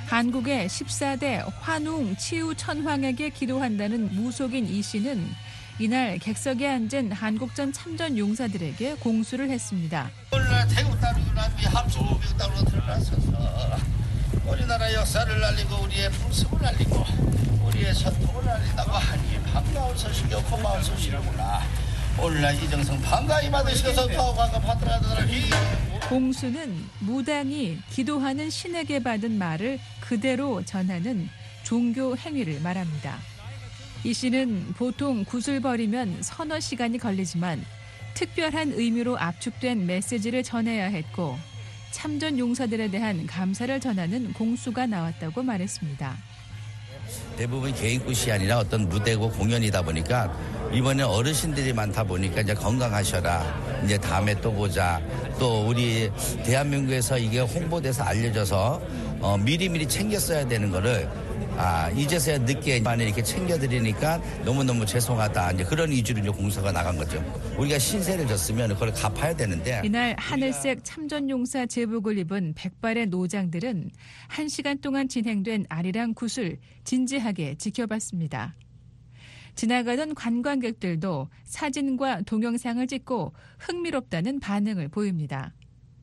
한국의 십사 대 환웅 치유 천황에게 기도한다는 무속인 이 씨는 이날 객석에 앉은 한국전 참전 용사들에게 공수를 했습니다.
오늘날 태국 땅이나 미 함수무병 땅으로 들어가서서 우리나라 역사를 알리고 우리의 풍습을 알리고 우리의 전통을 알린다고 하니 반가운 소식이요 고마운 소식이구나. 오늘날 이정성 반가이 받으셔서 더 과감하더라더니
공수는 무당이 기도하는 신에게 받은 말을 그대로 전하는 종교 행위를 말합니다. 이 시는 보통 굿을 버리면 서너 시간이 걸리지만 특별한 의미로 압축된 메시지를 전해야 했고 참전 용사들에 대한 감사를 전하는 공수가 나왔다고 말했습니다.
대부분 개인굿이 아니라 어떤 무대고 공연이다 보니까 이번에 어르신들이 많다 보니까 이제 건강하셔라. 이제 다음에 또 보자. 또 우리 대한민국에서 이게 홍보돼서 알려져서 어, 미리미리 챙겼어야 되는 거를 아, 이제서야 늦게 만에 이렇게 챙겨드리니까 너무너무 죄송하다. 이제 그런 위주로 이제 공사가 나간 거죠. 우리가 신세를 졌으면 그걸 갚아야 되는데.
이날 하늘색 참전용사 제복을 입은 백발의 노장들은 한 시간 동안 진행된 아리랑 굿을 진지하게 지켜봤습니다. 지나가던 관광객들도 사진과 동영상을 찍고 흥미롭다는 반응을 보입니다.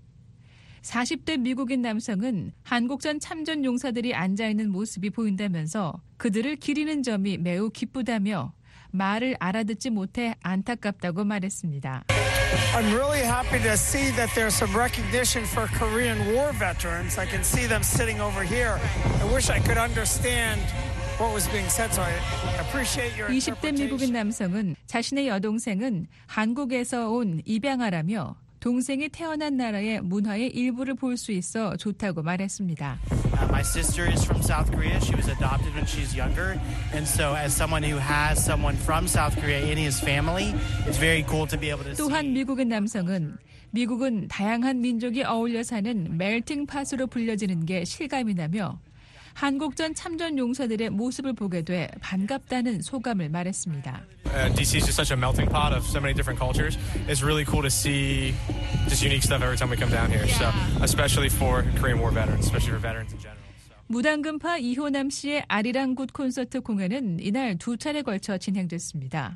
사십 대 미국인 남성은 한국전 참전 용사들이 앉아있는 모습이 보인다면서 그들을 기리는 점이 매우 기쁘다며 말을 알아듣지 못해 안타깝다고 말했습니다.
I'm really happy to see that there's some recognition for Korean War veterans. I can see them sitting over here. I wish I could understand what was being said, so I appreciate your
이십 대 미국인 남성은 자신의 여동생은 한국에서 온 입양아라며 동생이 태어난 나라의 문화의 일부를 볼 수 있어 좋다고 말했습니다.
Uh, my sister is from South Korea. She was adopted when she's younger. And so as someone who has someone from South Korea in his family, it's very cool to be able to see.
또한 미국인 남성은 미국은 다양한 민족이 어울려 사는 멜팅 팟으로 불려지는 게 실감이 나며 한국전 참전 용사들의 모습을 보게 돼 반갑다는 소감을 말했습니다.
Uh, D C is just such a melting pot of so many different cultures. It's really cool to see just unique stuff every time we come down here. So, especially for Korean War veterans, especially for veterans in general.
무당금파 이호남 씨의 아리랑 굿 콘서트 공연은 이날 두 차례 걸쳐 진행됐습니다.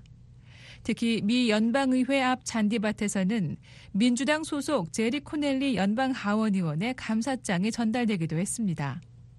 특히 미 연방의회 앞 잔디밭에서는 민주당 소속 제리 코넬리 연방 하원의원의 감사장이 전달되기도 했습니다.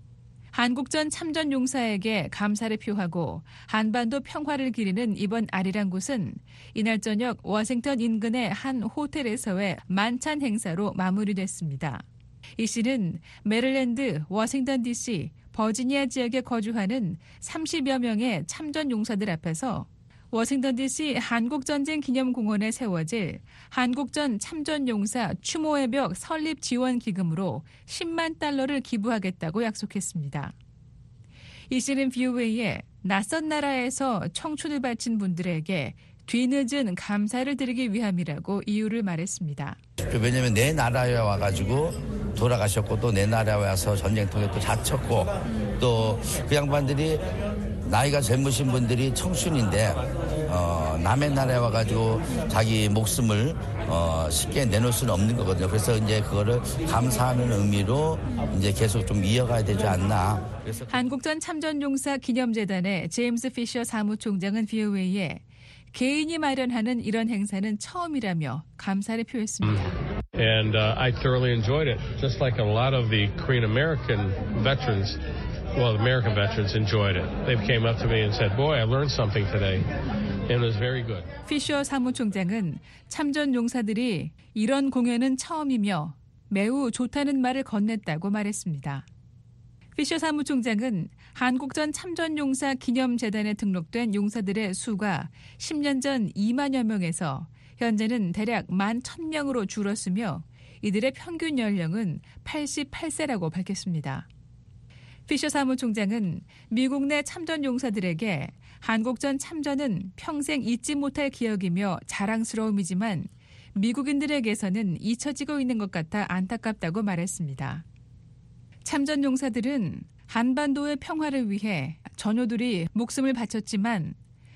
한국전 참전 용사에게 감사를 표하고 한반도 평화를 기리는 이번 아리랑 굿은 이날 저녁 워싱턴 인근의 한 호텔에서의 만찬 행사로 마무리됐습니다. 이 씨는 메릴랜드, 워싱턴 디씨, 버지니아 지역에 거주하는 삼십여 명의 참전 용사들 앞에서 워싱턴 디씨 한국전쟁 기념공원에 세워질 한국전 참전용사 추모의 벽 설립 지원 기금으로 십만 달러를 기부하겠다고 약속했습니다. 이 씨는 브이오에이에 낯선 나라에서 청춘을 바친 분들에게 뒤늦은 감사를 드리기 위함이라고 이유를 말했습니다.
왜냐하면 내 나라에 와가지고 돌아가셨고 또 내 나라에 와서 전쟁통에 또 다쳤고 또 그 양반들이 나이가 젊으신 분들이 청춘인데 어, 남의 나라에 와가지고 자기 목숨을 어, 쉽게 내놓을 수는 없는 거거든요. 그래서 이제 그거를 감사하는 의미로 이제 계속 좀 이어가야 되지 않나. 그래서
한국전 참전용사 기념재단의 제임스 피셔 사무총장은 브이오에이에 개인이 마련하는 이런 행사는 처음이라며 감사를 표했습니다.
And uh, I thoroughly enjoyed it, just like a lot of the Korean American veterans. Well, American veterans enjoyed it. They came up to me and said, "Boy, I learned something today." And it was very good.
피셔 사무총장은 참전 용사들이 이런 공연은 처음이며 매우 좋다는 말을 건넸다고 말했습니다. 피셔 사무총장은 한국전 참전용사 기념재단에 등록된 용사들의 수가 십 년 전 이만여 명에서 현재는 대략 만 천 명으로 줄었으며 이들의 평균 연령은 팔십팔 세라고 밝혔습니다. 피셔 사무총장은 미국 내 참전 용사들에게 한국전 참전은 평생 잊지 못할 기억이며 자랑스러움이지만 미국인들에게서는 잊혀지고 있는 것 같아 안타깝다고 말했습니다. 참전 용사들은 한반도의 평화를 위해 전우들이 목숨을 바쳤지만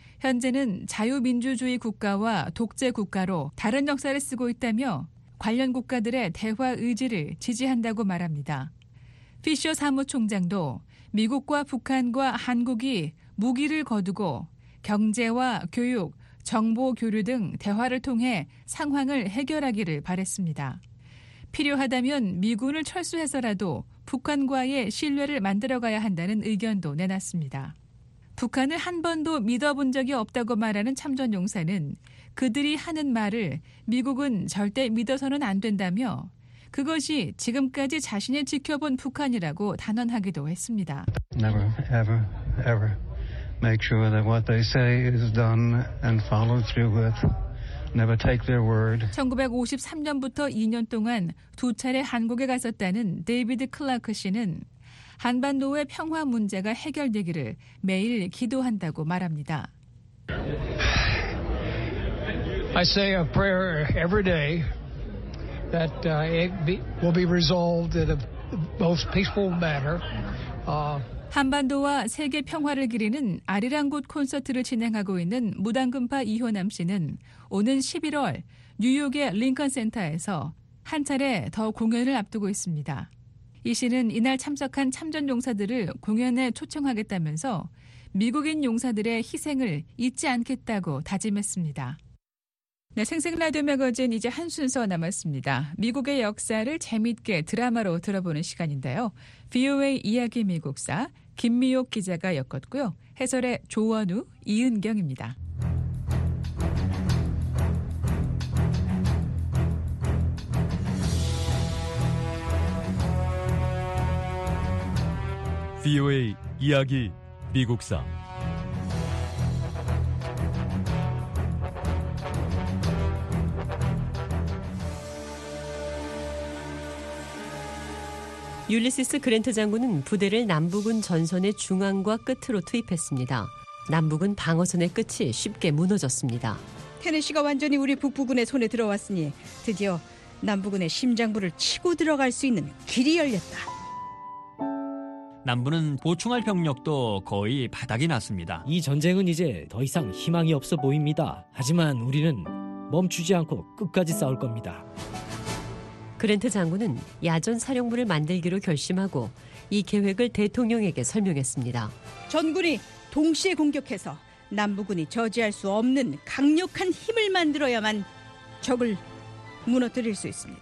현재는 자유민주주의 국가와 독재 국가로 다른 역사를 쓰고 있다며 관련 국가들의 대화 의지를 지지한다고 말합니다. 피셔 사무총장도 미국과 북한과 한국이 무기를 거두고 경제와 교육, 정보 교류 등 대화를 통해 상황을 해결하기를 바랬습니다. 필요하다면 미군을 철수해서라도 북한과의 신뢰를 만들어가야 한다는 의견도 내놨습니다. 북한을 한 번도 믿어본 적이 없다고 말하는 참전용사는 그들이 하는 말을 미국은 절대 믿어서는 안 된다며 그것이 지금까지 자신이 지켜본 북한이라고 단언하기도 했습니다.
Never, ever, ever make sure that what they say is done and followed through with. Never take their word.
천구백오십삼 년부터 이 년 동안 두 차례 한국에 갔었다는 데이비드 클라크 씨는 한반도의 평화 문제가 해결되기를 매일 기도한다고 말합니다.
I say a prayer every day that uh, it be, will be resolved in a most peaceful manner. Uh,
한반도와 세계 평화를 기리는 아리랑 곳 콘서트를 진행하고 있는 무당금파 이효남 씨는 오는 십일월 뉴욕의 링컨 센터에서 한 차례 더 공연을 앞두고 있습니다. 이 씨는 이날 참석한 참전 용사들을 공연에 초청하겠다면서 미국인 용사들의 희생을 잊지 않겠다고 다짐했습니다. 네, 생생 라디오 매거진 이제 한 순서 남았습니다. 미국의 역사를 재미있게 드라마로 들어보는 시간인데요. 브이오에이 이야기 미국사 김미옥 기자가 엮었고요. 해설의 조원우, 이은경입니다.
브이오에이 이야기 미국사
율리시스 그랜트 장군은 부대를 남부군 전선의 중앙과 끝으로 투입했습니다. 남부군 방어선의 끝이 쉽게 무너졌습니다.
테네시가 완전히 우리 북부군의 손에 들어왔으니 드디어 남부군의 심장부를 치고 들어갈 수 있는 길이 열렸다.
남부는 보충할 병력도 거의 바닥이 났습니다.
이 전쟁은 이제 더 이상 희망이 없어 보입니다. 하지만 우리는 멈추지 않고 끝까지 싸울 겁니다.
그랜트 장군은 야전 사령부를 만들기로 결심하고 이 계획을 대통령에게 설명했습니다.
전군이 동시에 공격해서 남부군이 저지할 수 없는 강력한 힘을 만들어야만 적을 무너뜨릴 수 있습니다.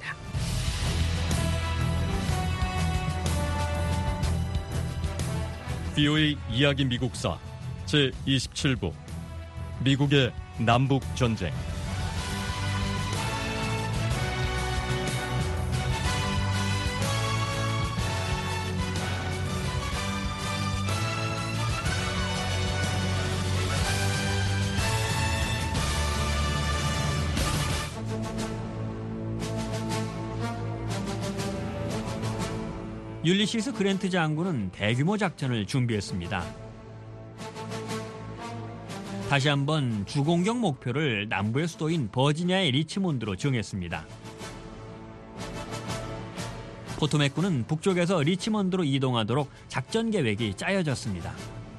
브이오에이 이야기 미국사 제이십칠 부 미국의 남북전쟁.
율리시스 그랜트 장군은 대규모 작전을 준비했습니다. 다시 한번 주공격 목표를 남부의 수도인 버지니아의 리치몬드로 정했습니다. 포토맥군은 북쪽에서 리치몬드로 이동하도록 작전 계획이 짜여졌습니다.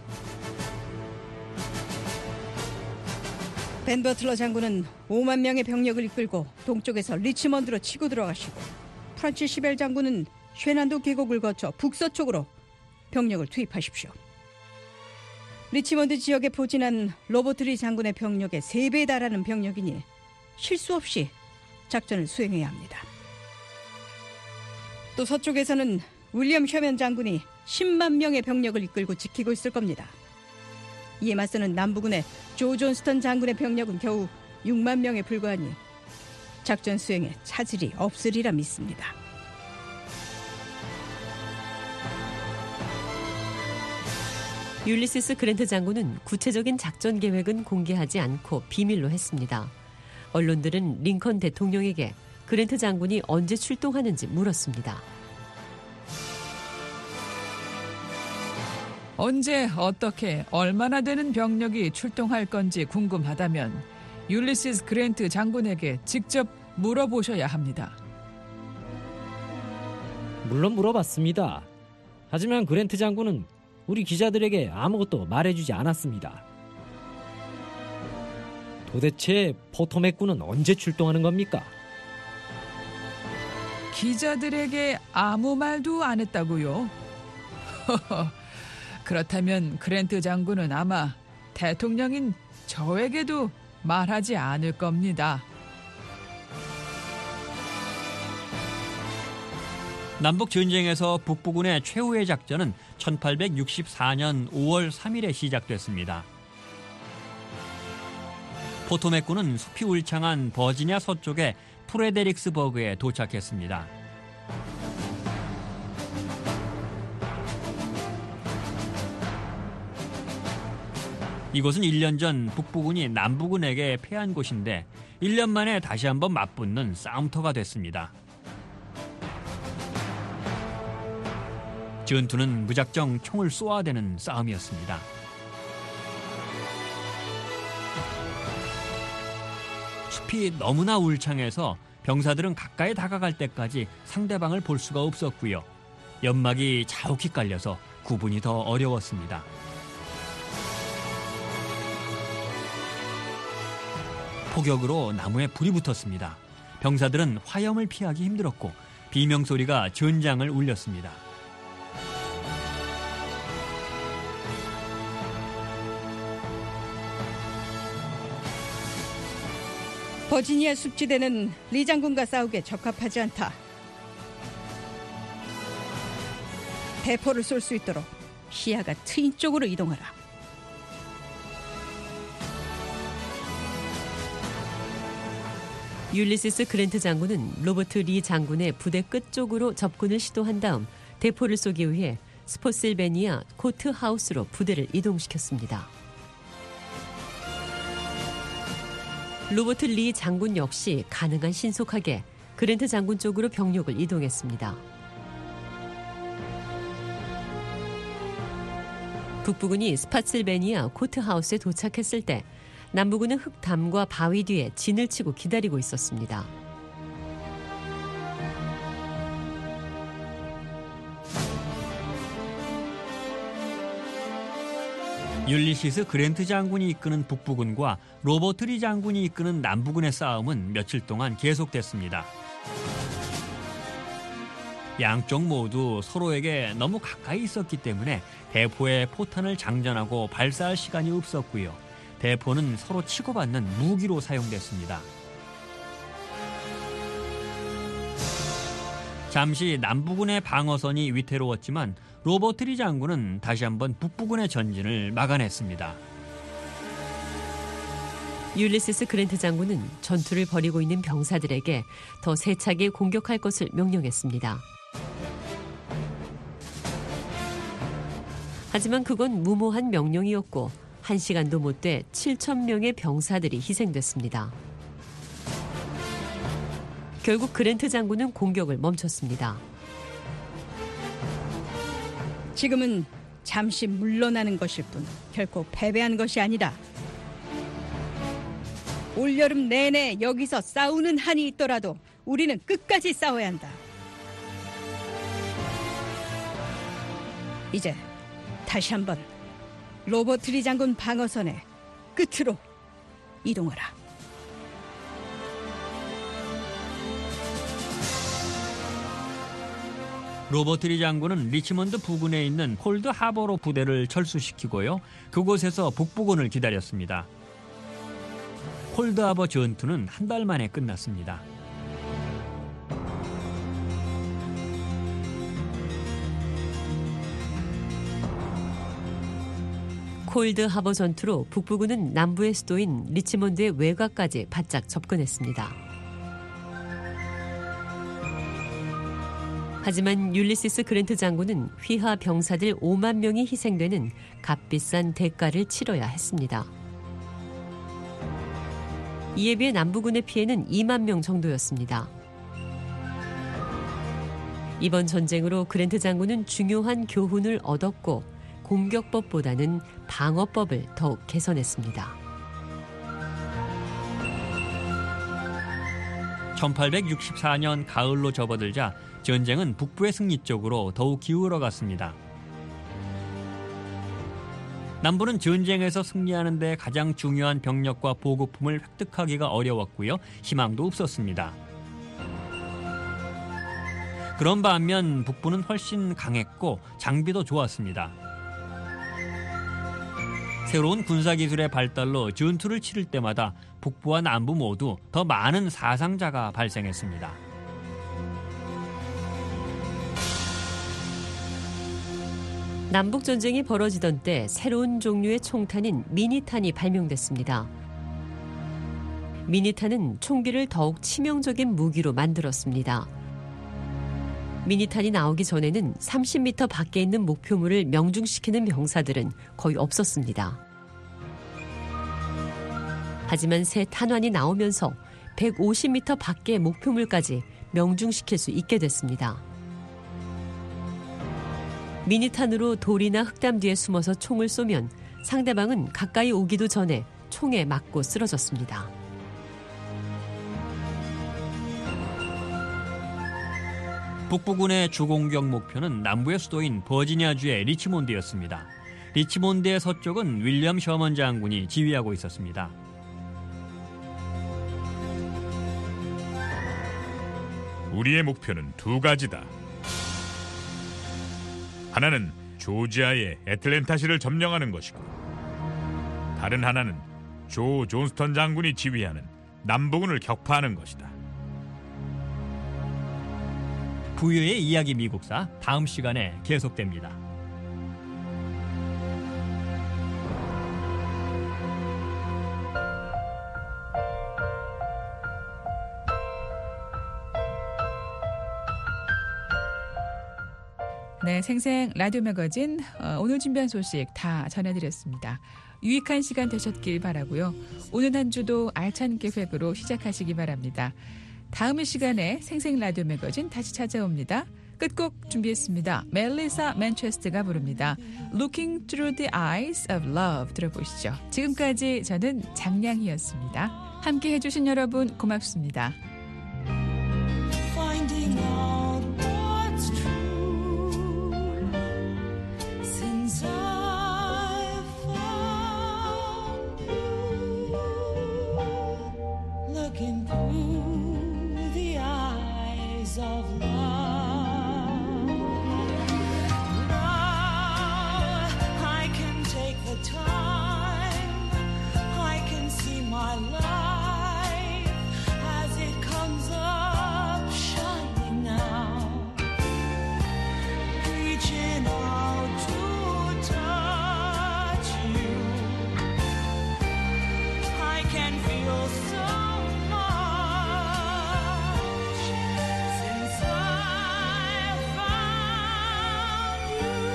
벤 버틀러 장군은 오만 명의 병력을 이끌고 동쪽에서 리치몬드로 치고 들어가시고 프란치 시벨 장군은 쉐난도 계곡을 거쳐 북서쪽으로 병력을 투입하십시오. 리치몬드 지역에 포진한 로버트 리 장군의 병력의 세 배에 달하는 병력이니 실수 없이 작전을 수행해야 합니다. 또 서쪽에서는 윌리엄 셔먼 장군이 십만 명의 병력을 이끌고 지키고 있을 겁니다. 이에 맞서는 남부군의 조 존스턴 장군의 병력은 겨우 육만 명에 불과하니 작전 수행에 차질이 없으리라 믿습니다.
율리시스 그랜트 장군은 구체적인 작전 계획은 공개하지 않고 비밀로 했습니다. 언론들은 링컨 대통령에게 그랜트 장군이 언제 출동하는지 물었습니다.
언제, 어떻게, 얼마나 되는 병력이 출동할 건지 궁금하다면 율리시스 그랜트 장군에게 직접 물어보셔야 합니다.
물론 물어봤습니다. 하지만 그랜트 장군은 우리 기자들에게 아무것도 말해주지 않았습니다. 도대체 포토맥군은 언제 출동하는 겁니까?
기자들에게 아무 말도 안 했다고요? 그렇다면 그랜트 장군은 아마 대통령인 저에게도 말하지 않을 겁니다.
남북 전쟁에서 북부군의 최후의 작전은 천팔백육십사 년 오월 삼일에 시작됐습니다. 포토맥군은 숲이 울창한 버지니아 서쪽의 프레데릭스버그에 도착했습니다. 이곳은 일 년 전 북부군이 남부군에게 패한 곳인데 일 년 만에 다시 한번 맞붙는 싸움터가 됐습니다. 전투는 무작정 총을 쏘아대는 싸움이었습니다. 숲이 너무나 울창해서 병사들은 가까이 다가갈 때까지 상대방을 볼 수가 없었고요. 연막이 자욱히 깔려서 구분이 더 어려웠습니다. 폭격으로 나무에 불이 붙었습니다. 병사들은 화염을 피하기 힘들었고 비명소리가 전장을 울렸습니다.
버지니아 숲지대는 리 장군과 싸우기에 적합하지 않다. 대포를 쏠 수 있도록 시야가 트인 쪽으로 이동하라.
율리시스 그랜트 장군은 로버트 리 장군의 부대 끝쪽으로 접근을 시도한 다음 대포를 쏘기 위해 스포실베니아 코트하우스로 부대를 이동시켰습니다. 로버트 리 장군 역시 가능한 신속하게 그랜트 장군 쪽으로 병력을 이동했습니다. 북부군이 스파실베니아 코트하우스에 도착했을 때 남부군은 흙담과 바위 뒤에 진을 치고 기다리고 있었습니다.
율리시스 그랜트 장군이 이끄는 북부군과 로버트 리 장군이 이끄는 남부군의 싸움은 며칠 동안 계속됐습니다. 양쪽 모두 서로에게 너무 가까이 있었기 때문에 대포에 포탄을 장전하고 발사할 시간이 없었고요. 대포는 서로 치고받는 무기로 사용됐습니다. 잠시 남부군의 방어선이 위태로웠지만 로버트 리 장군은 다시 한번 북부군의 전진을 막아냈습니다.
율리시스 그랜트 장군은 전투를 벌이고 있는 병사들에게 더 세차게 공격할 것을 명령했습니다. 하지만 그건 무모한 명령이었고 한 시간도 못 돼 칠천 명의 병사들이 희생됐습니다. 결국 그랜트 장군은 공격을 멈췄습니다.
지금은 잠시 물러나는 것일 뿐 결코 패배한 것이 아니다. 올여름 내내 여기서 싸우는 한이 있더라도 우리는 끝까지 싸워야 한다. 이제 다시 한번 로버트 리 장군 방어선의 끝으로 이동하라.
로버트 리 장군은 리치먼드 부근에 있는 콜드 하버로 부대를 철수시키고요. 그곳에서 북부군을 기다렸습니다. 콜드 하버 전투는 한 달 만에 끝났습니다.
콜드 하버 전투로 북부군은 남부의 수도인 리치먼드의 외곽까지 바짝 접근했습니다. 하지만 율리시스 그랜트 장군은 휘하 병사들 오만 명이 희생되는 값비싼 대가를 치러야 했습니다. 이에 비해 남부군의 피해는 이만 명 정도였습니다. 이번 전쟁으로 그랜트 장군은 중요한 교훈을 얻었고 공격법보다는 방어법을 더욱 개선했습니다.
천팔백육십사 년 가을로 접어들자 전쟁은 북부의 승리 쪽으로 더욱 기울어갔습니다. 남부는 전쟁에서 승리하는 데 가장 중요한 병력과 보급품을 획득하기가 어려웠고요. 희망도 없었습니다. 그런 반면 북부는 훨씬 강했고 장비도 좋았습니다. 새로운 군사기술의 발달로 전투를 치를 때마다 북부와 남부 모두 더 많은 사상자가 발생했습니다.
남북전쟁이 벌어지던 때 새로운 종류의 총탄인 미니탄이 발명됐습니다. 미니탄은 총기를 더욱 치명적인 무기로 만들었습니다. 미니탄이 나오기 전에는 삼십 미터 밖에 있는 목표물을 명중시키는 병사들은 거의 없었습니다. 하지만 새 탄환이 나오면서 백오십 미터 밖의 목표물까지 명중시킬 수 있게 됐습니다. 미니탄으로 돌이나 흙담 뒤에 숨어서 총을 쏘면 상대방은 가까이 오기도 전에 총에 맞고 쓰러졌습니다.
북부군의 주공격 목표는 남부의 수도인 버지니아주의 리치몬드였습니다. 리치몬드의 서쪽은 윌리엄 셔먼 장군이 지휘하고 있었습니다.
우리의 목표는 두 가지다. 하나는 조지아의 애틀랜타시를 점령하는 것이고, 다른 하나는 조 존스턴 장군이 지휘하는 남부군을 격파하는 것이다.
부유의 이야기 미국사 다음 시간에 계속됩니다.
네, 생생 라디오 매거진 어, 오늘 준비한 소식 다 전해드렸습니다. 유익한 시간 되셨길 바라고요. 오늘 한 주도 알찬 계획으로 시작하시기 바랍니다. 다음 시간에 생생 라디오 매거진 다시 찾아옵니다. 끝곡 준비했습니다. 멜리사 맨체스터가 부릅니다. Looking Through the Eyes of Love 들어보시죠. 지금까지 저는 장량희였습니다. 함께 해주신 여러분 고맙습니다.
Finding out what's true since I found you, looking through the eyes of love. Now I can take the time, I can see my life as it comes up shining now, reaching out to touch you. I can feel so much since I found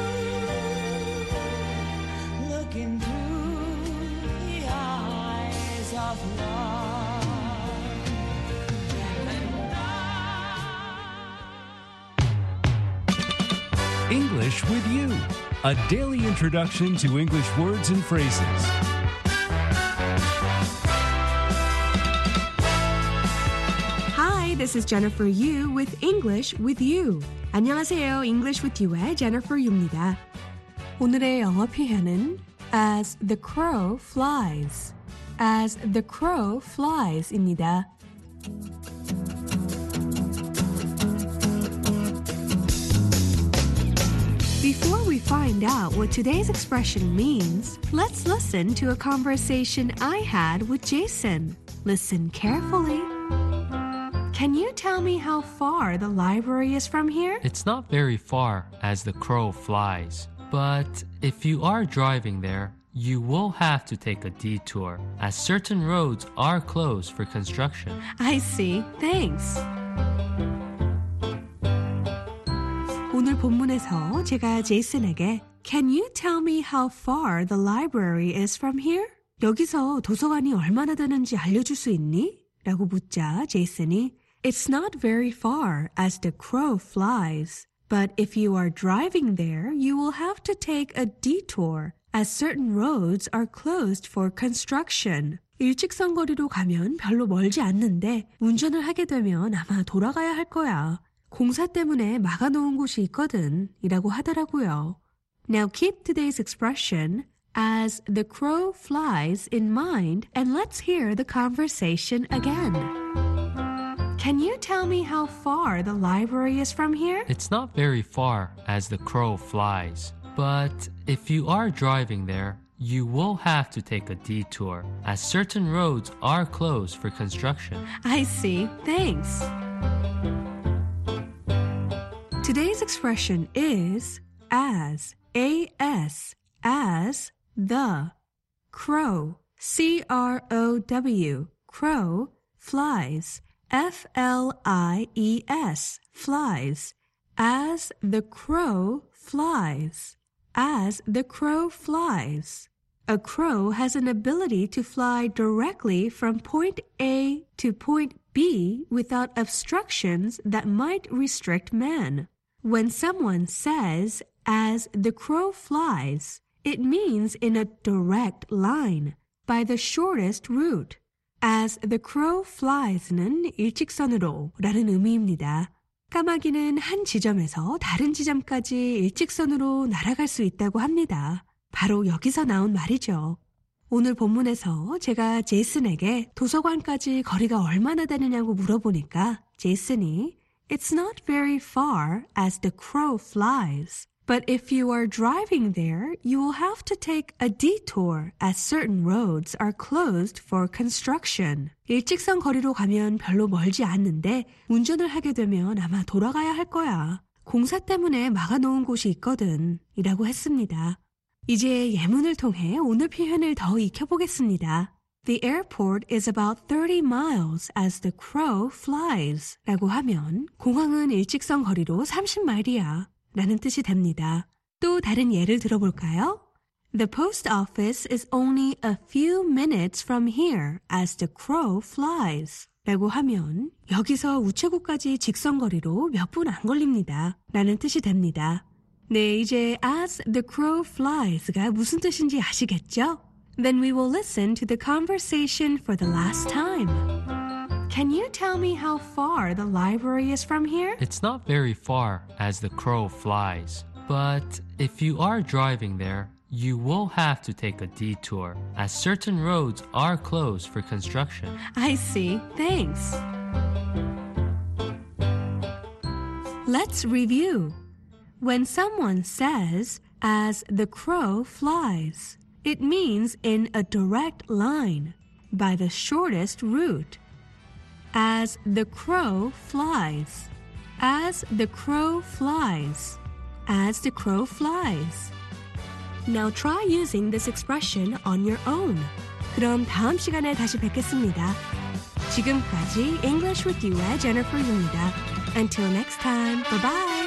you, looking through the eyes of love.
English with You, a daily introduction to English words and phrases.
Hi, this is Jennifer Yu with English with You. 안녕하세요. English with You의 Jennifer Yu입니다. 오늘의 영어 표현은 As the crow flies. As the crow flies입니다. Before we find out what today's expression means, let's listen to a conversation I had with Jason. Listen carefully. Can you tell me how far the library is from here?
It's not very far as the crow flies. But if you are driving there, you will have to take a detour as certain roads are closed for construction.
I see. Thanks. 오늘 본문에서 제가 제이슨에게 Can you tell me how far the library is from here? 여기서 도서관이 얼마나 되는지 알려줄 수 있니? 라고 묻자 제이슨이 It's not very far as the crow flies. But if you are driving there, you will have to take a detour as certain roads are closed for construction. 일직선거리로 가면 별로 멀지 않는데 운전을 하게 되면 아마 돌아가야 할 거야. 공사 때문에 막아놓은 곳이 있거든 이라고 하더라고요. Now keep today's expression as the crow flies in mind and let's hear the conversation again. Can you tell me how far the library is from here?
It's not very far as the crow flies. But if you are driving there, you will have to take a detour, as certain roads are closed for construction.
I see. Thanks. Today's expression is as, A-S, as, the. Crow, C R O W, crow, flies, F L I E S, flies. As the crow flies. As the crow flies. A crow has an ability to fly directly from point A to point B without obstructions that might restrict man. When someone says, as the crow flies, it means in a direct line, by the shortest route. As the crow flies는 일직선으로 라는 의미입니다. 까마귀는 한 지점에서 다른 지점까지 일직선으로 날아갈 수 있다고 합니다. 바로 여기서 나온 말이죠. 오늘 본문에서 제가 제이슨에게 도서관까지 거리가 얼마나 되느냐고 물어보니까 제이슨이 It's not very far as the crow flies. But if you are driving there, you will have to take a detour as certain roads are closed for construction. 일직선 거리로 가면 별로 멀지 않는데 운전을 하게 되면 아마 돌아가야 할 거야. 공사 때문에 막아놓은 곳이 있거든. 이라고 했습니다. 이제 예문을 통해 오늘 표현을 더 익혀보겠습니다. The airport is about thirty miles as the crow flies. 라고 하면 공항은 일직선 거리로 삼십 마일이야. 라는 뜻이 됩니다. 또 다른 예를 들어볼까요? The post office is only a few minutes from here as the crow flies. 라고 하면 여기서 우체국까지 직선거리로 몇 분 안 걸립니다. 라는 뜻이 됩니다. 네, 이제 as the crow flies가 무슨 뜻인지 아시겠죠? Then we will listen to the conversation for the last time. Can you tell me how far the library is from here?
It's not very far as the crow flies. But if you are driving there, you will have to take a detour, as certain roads are closed for construction.
I see. Thanks. Let's review. When someone says, as the crow flies, it means in a direct line, by the shortest route. As the crow flies. As the crow flies. As the crow flies. Now try using this expression on your own. 그럼 다음 시간에 다시 뵙겠습니다. 지금까지 English with You의 Jennifer Yu입니다. Until next time, bye bye.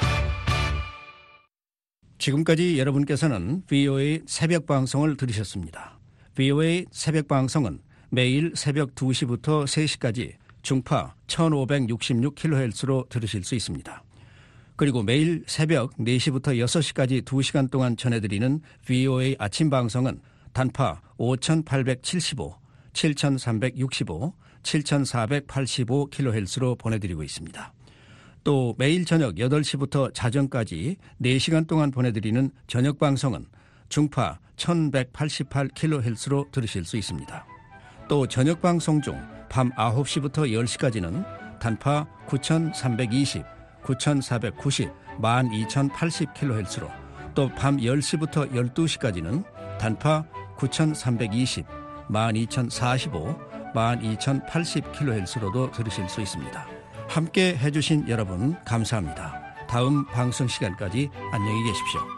지금까지 여러분께서는 브이오에이 새벽 방송을 들으셨습니다. 브이오에이 새벽 방송은 매일 새벽 두 시부터 세 시까지 중파 천오백육십육 킬로헤르츠로 들으실 수 있습니다. 그리고 매일 새벽 네 시부터 여섯 시까지 두 시간 동안 전해드리는 브이오에이 아침 방송은 단파 오천팔백칠십오, 칠천삼백육십오, 칠천사백팔십오 킬로헤르츠로 보내드리고 있습니다. 또 매일 저녁 여덟 시부터 자정까지 네 시간 동안 보내드리는 저녁 방송은 중파 천백팔십팔 킬로헤르츠로 들으실 수 있습니다. 또 저녁 방송 중 밤 아홉 시부터 열 시까지는 단파 구천삼백이십, 구천사백구십, 만 이천팔십 킬로헤르츠로 또 밤 열 시부터 열두 시까지는 단파 구천삼백이십, 만 이천사십오, 만 이천팔십 킬로헤르츠로도 들으실 수 있습니다. 함께 해주신 여러분 감사합니다. 다음 방송 시간까지 안녕히 계십시오.